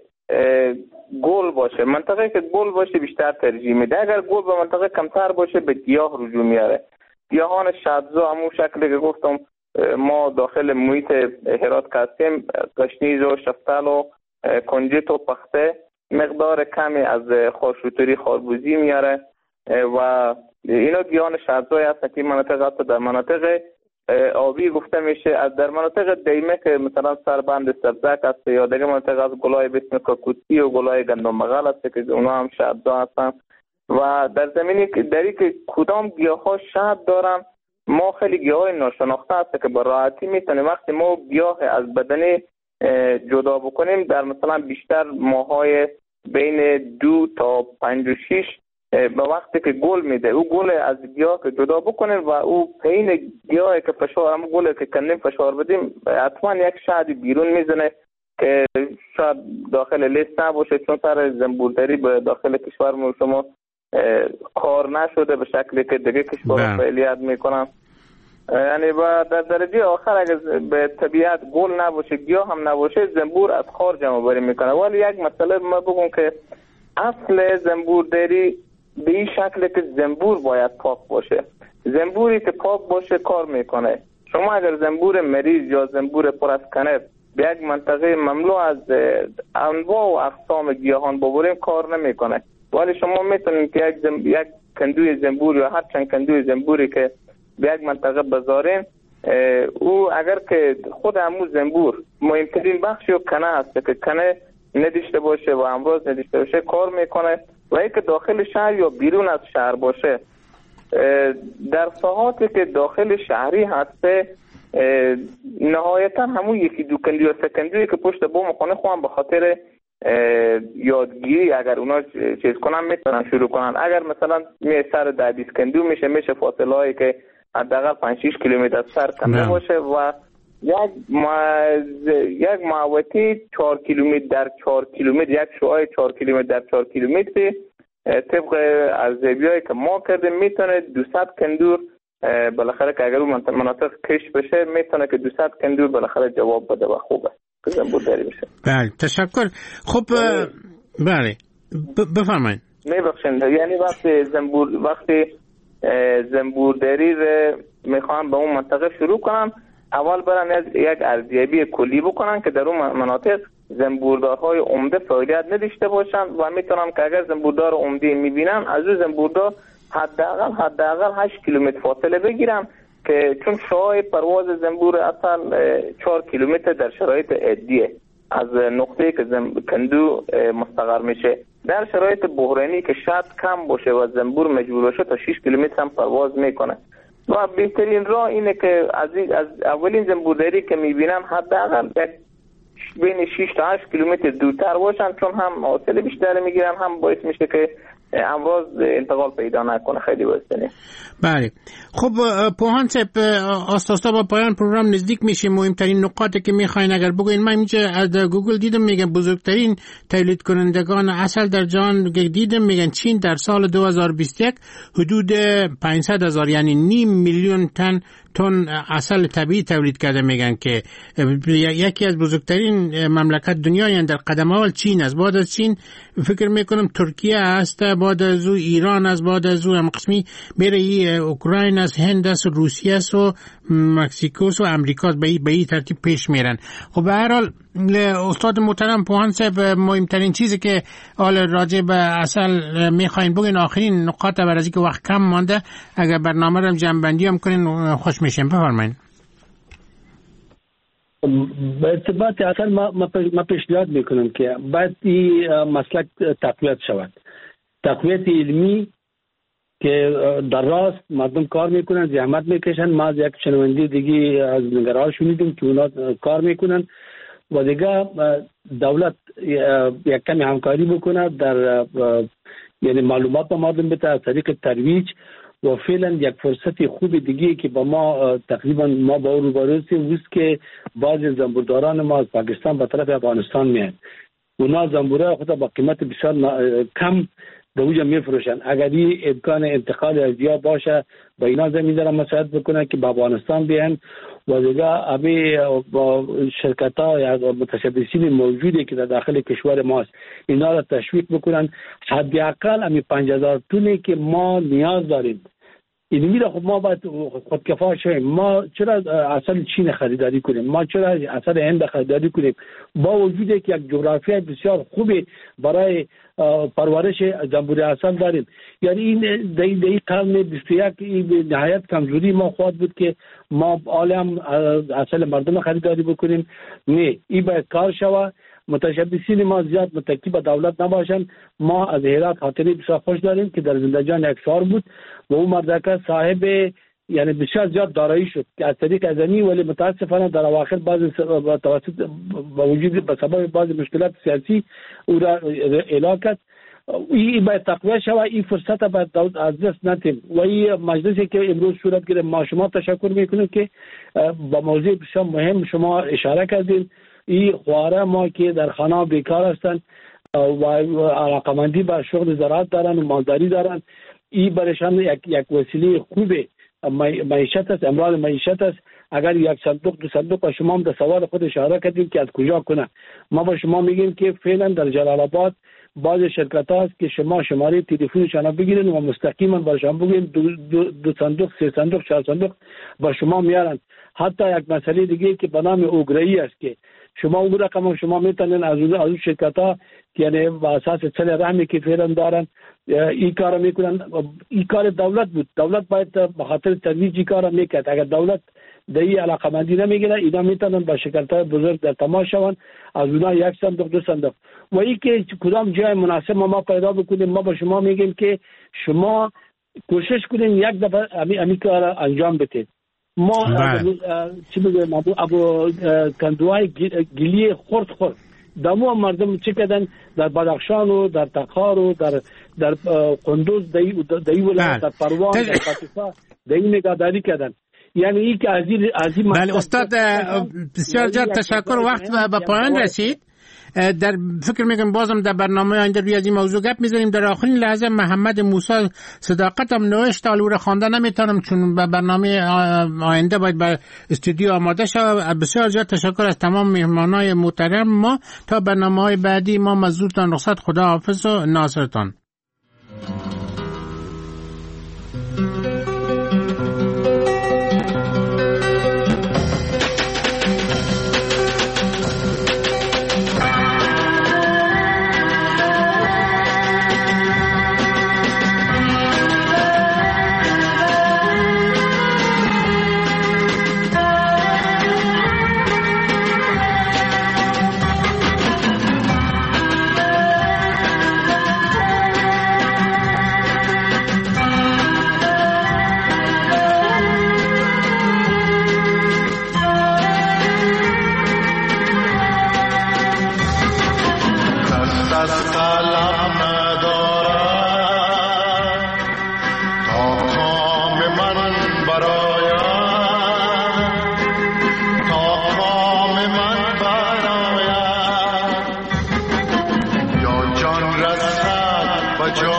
گل باشه، منطقه که گل باشه بیشتر ترجیح میده. اگر گل به منطقه کمتر باشه به گیاه رجوع میاره. گیاهان شدزا همون شکلی که گفتم ما داخل محیط هرات که هستیم، گشنیز و شفتل و کنجد و پخته مقدار کمی از خاشوتری خاربوزی میاره و اینا گیاهان شدزای هستن که مناطق هست در مناطق آبی گفته میشه. از در مناطق دیمه که مثلا سربند سبزک هست یا دیگه مناطق از گلای بسم کاکوتی و گلای گندم بغل هست که اونا هم شدزا هستن و در زمینی که دری که کدام گیاه ها شد دارن ما خیلی گیاه های ناشناخته هست که با راحتی میتونیم وقتی ما گیاه از بدن جدا بکنیم در مثلا بیشتر ماهای بین دو تا پنج و شیش به وقتی که گل میده او گل از گیاه که جدا بکنیم و او پین گیاه که فشار هم گل که کنیم فشار بدیم حتما یک شهدی بیرون میزنه که شاید داخل لیست نباشه چون سر زنبورداری به داخل کشور شما کار نشده به شکلی که دیگه کشور فعالیت میکنن. یعنی با در درجه آخر اگر به طبیعت گل نباشه گیاه هم نباشه زنبور از خار جمع بری میکنه. ولی یک مسئله ما بگم که اصل زنبورداری به این شکل که زنبور باید پاک باشه. زنبوری که پاک باشه کار میکنه. شما اگر زنبور مریض یا زنبور پر از کنه به یک منطقه مملو از انواع و اقسام گیاهان ببریم کار نمیکنه. ولی شما میتونید که یک, زنب... یک کندوی زنبور یا هر چند کندوی زنبوری که به یک منطقه بذارین او اگر که خود همون زنبور مهمترین بخشی و کنه هست که کنه نداشته باشه و امراض نداشته باشه کار میکنه و اینکه داخل شهر یا بیرون از شهر باشه در ساحاتی که داخل شهری هسته نهایتا همون یکی دو کندو یا سه کندویی که پشت بوم خانه خواهم به خاطر یادگیری اگر اونا چیز کنن میتونن شروع کنن. اگر مثلا می سر ده بیست کندو میشه میشه فاصله هایی که حداقل پنج شش کیلومتر از سر کنده باشه و یک ما یک محوطه چهار کیلومتر در چهار کیلومتر یک شعاع چهار کیلومتر در چهار کیلومتر طبق ارزیابیایی که ما کردیم میتونه دویست کندور بالاخره که اگر اون مناطق کش بشه میتونه که دویست کندور بالاخره جواب بده و خوبه که زنبورداری بشه. بله تشکر. خب بله بفرمایید. میبخشید یعنی وقتی زنبور وقتی زنبورداری رو میخوام به اون منطقه شروع کنم اول برن یک ارزیابی کلی بکنن که در اون مناطق زنبوردارهای عمده فعالیت نداشته باشن و میتونن که اگر زنبوردار عمده میبینن از اون زنبوردار حداقل حداقل هشت کیلومتر فاصله بگیرن که چون شعاع پرواز زنبور اصل چهار کیلومتر در شرایط عادیه از نقطه‌ای که کندو مستقر میشه. در شرایط بحرانی که شاید کم باشه و زنبور مجبور باشه تا شش کیلومتر هم پرواز میکنه و بهترین راه اینه که از, از اولین زنبورداری که میبینن حداقل بین شش تا هشت کیلومتر دورتر باشن چون هم حاصل بیشتر میگیرن هم باعث میشه که امراض انتقال پیدا نکنه. خیلی واسطه. بله خب پوهان صاحب آستاستا با پایان پروگرام نزدیک میشیم. مهمترین نقاطی که میخواین اگر بگوین من اینجا از گوگل دیدم میگن بزرگترین تولید کنندگان عسل در جهان دیدم میگن چین در سال دو هزار و بیست و یک حدود پانصد هزار یعنی نیم میلیون تن تن عسل طبیعی تولید کرده. میگن که یکی از بزرگترین مملکت دنیا یعنی در قدم اول چین است، بعد از چین فکر میکنم ترکیه است، بعد از او ایران است، بعد از او هم قسمی میره اوکراین است، هند است، روسیه است و مکزیکو و امریکا است. به این ترتیب پیش میرن. خب به هر حال استاد محترم پوهان صاحب، مهمترین چیزی که حال راجع به عسل میخواین بگین، آخرین نقاط بر از اینکه وقت کم مانده، اگر برنامه رو جنبندی هم کنین خوش میشیم. بفرمایید. به ارتباط عسل ما ما پیشنهاد میکنم که باید این مسلک تقویت شود، تقویت علمی که در راست مردم کار میکنن، زحمت میکشن. ما از یک شنونده دیگه از نگران شنیدیم که اونا کار میکنن و دیگه دولت یک کمی همکاری بکنه در یعنی معلومات به مردم بده از طریق ترویج و فعلا یک فرصت خوب دیگه که با ما تقریبا ما با او روبرو هستیم وست که بعضی زنبورداران ما از پاکستان به طرف افغانستان میان. اونا زنبوره خود با قیمت بسیار کم به اوجا میفروشن. اگر این امکان انتقال ازیا باشه با اینا زمین دارم مساعد بکنن که به افغانستان بیان و دیگه ابی با شرکت ها یا متشبثین موجودی که در داخل کشور ماست اینا را تشویق بکنن. حداقل امی پنج هزار تونی که ما نیاز داریم این میره. خب ما باید خودکفا شویم. ما چرا عسل چین خریداری کنیم؟ ما چرا عسل هند خریداری کنیم؟ با وجودی که یک جغرافیای بسیار خوبی برای پرورش زنبور عسل داریم. یعنی این دی دی قرن بیست و یک نهایت کمزوری ما خواهد بود که ما عالم عسل مردم خریداری بکنیم. نه، این باید کار شوه. متشبثین ما زیاد متکی به دولت نباشن. ما از هرات خاطری بسیار خوش داریم که در زندگان یک سال بود و اون مردکه صاحب یعنی بسیار زیاد دارایی شد که از طریق ازنی، ولی متاسفانه در اواخر بعضی توسط با وجود به سبب بعضی مشکلات سیاسی او را اعلام کرد. این باید تقویه شود. این فرصت باید از دست ندیم و این مجلسی که امروز صورت گرفت ما شما تشکر میکنیم که با موضوع بسیار مهم شما اشاره کردین. این خواره ما که در خانه بیکار هستند و علاقمندی به شغل زراعت دارن و مالداری دارن، این برشان یک یک وسیله خوبه معیشت است، امرار معیشت است. اگر یک صندوق دو صندوق شما هم در سوال خود اشاره کردیم که از کجا کنه، ما با شما میگیم که فعلا در جلال آباد بعض شرکت هاست که شما شماره تلفنشان بگیرین و مستقیما برشان بگین دو, دو, دو صندوق سه صندوق چهار صندوق با شما میارن. حتی یک مسئله دیگه که به نام اوگرایی است که شما اون رقم شما میتونین از اون از شرکت ها یعنی با اساس چل رحمی که فعلا دارن این کار میکنن. این کار دولت بود، دولت باید به خاطر ترویج این کار میکرد. اگر دولت در این علاقمندی نمیگیره اینا میتونن با شرکت های بزرگ در تماس شون، از اونا یک صندوق دو صندوق و این که کدام جای مناسب ما, ما پیدا بکنیم. ما با شما میگیم که شما کوشش کنین یک دفعه امی, امی کار انجام بدید. ما چی بگم ابو ابو کندوای گلی خورد خورد دمو مردم چه کردن در بدخشان و در تخار و در در قندوز دای دای ولایت در پروان در پاکستان دای نگهداری کردن. یعنی این که از این از این بله استاد بسیار زیاد تشکر. وقت به پایان رسید. در فکر میکنم بازم در برنامه آینده روی از این موضوع گپ میزنیم. در آخرین لحظه محمد موسی صداقتم نوشت حالا رو خوانده نمیتونم چون به برنامه آینده باید به استودیو آماده شود. بسیار زیاد تشکر از تمام مهمانای محترم ما. تا برنامه‌های بعدی ما مزدورتان رخصت. خدا حافظ و ناصرتان.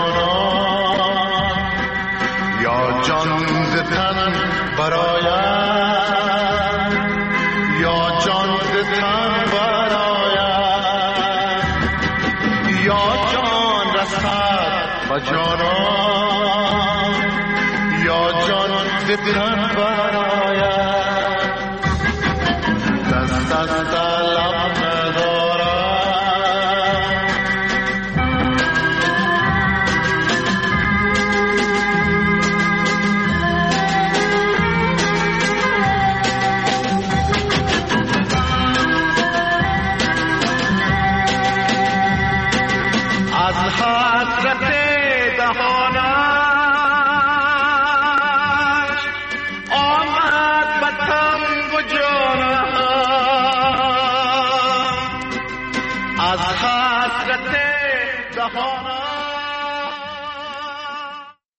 یا جان ز تن برایم یا جان ز تن براید دست از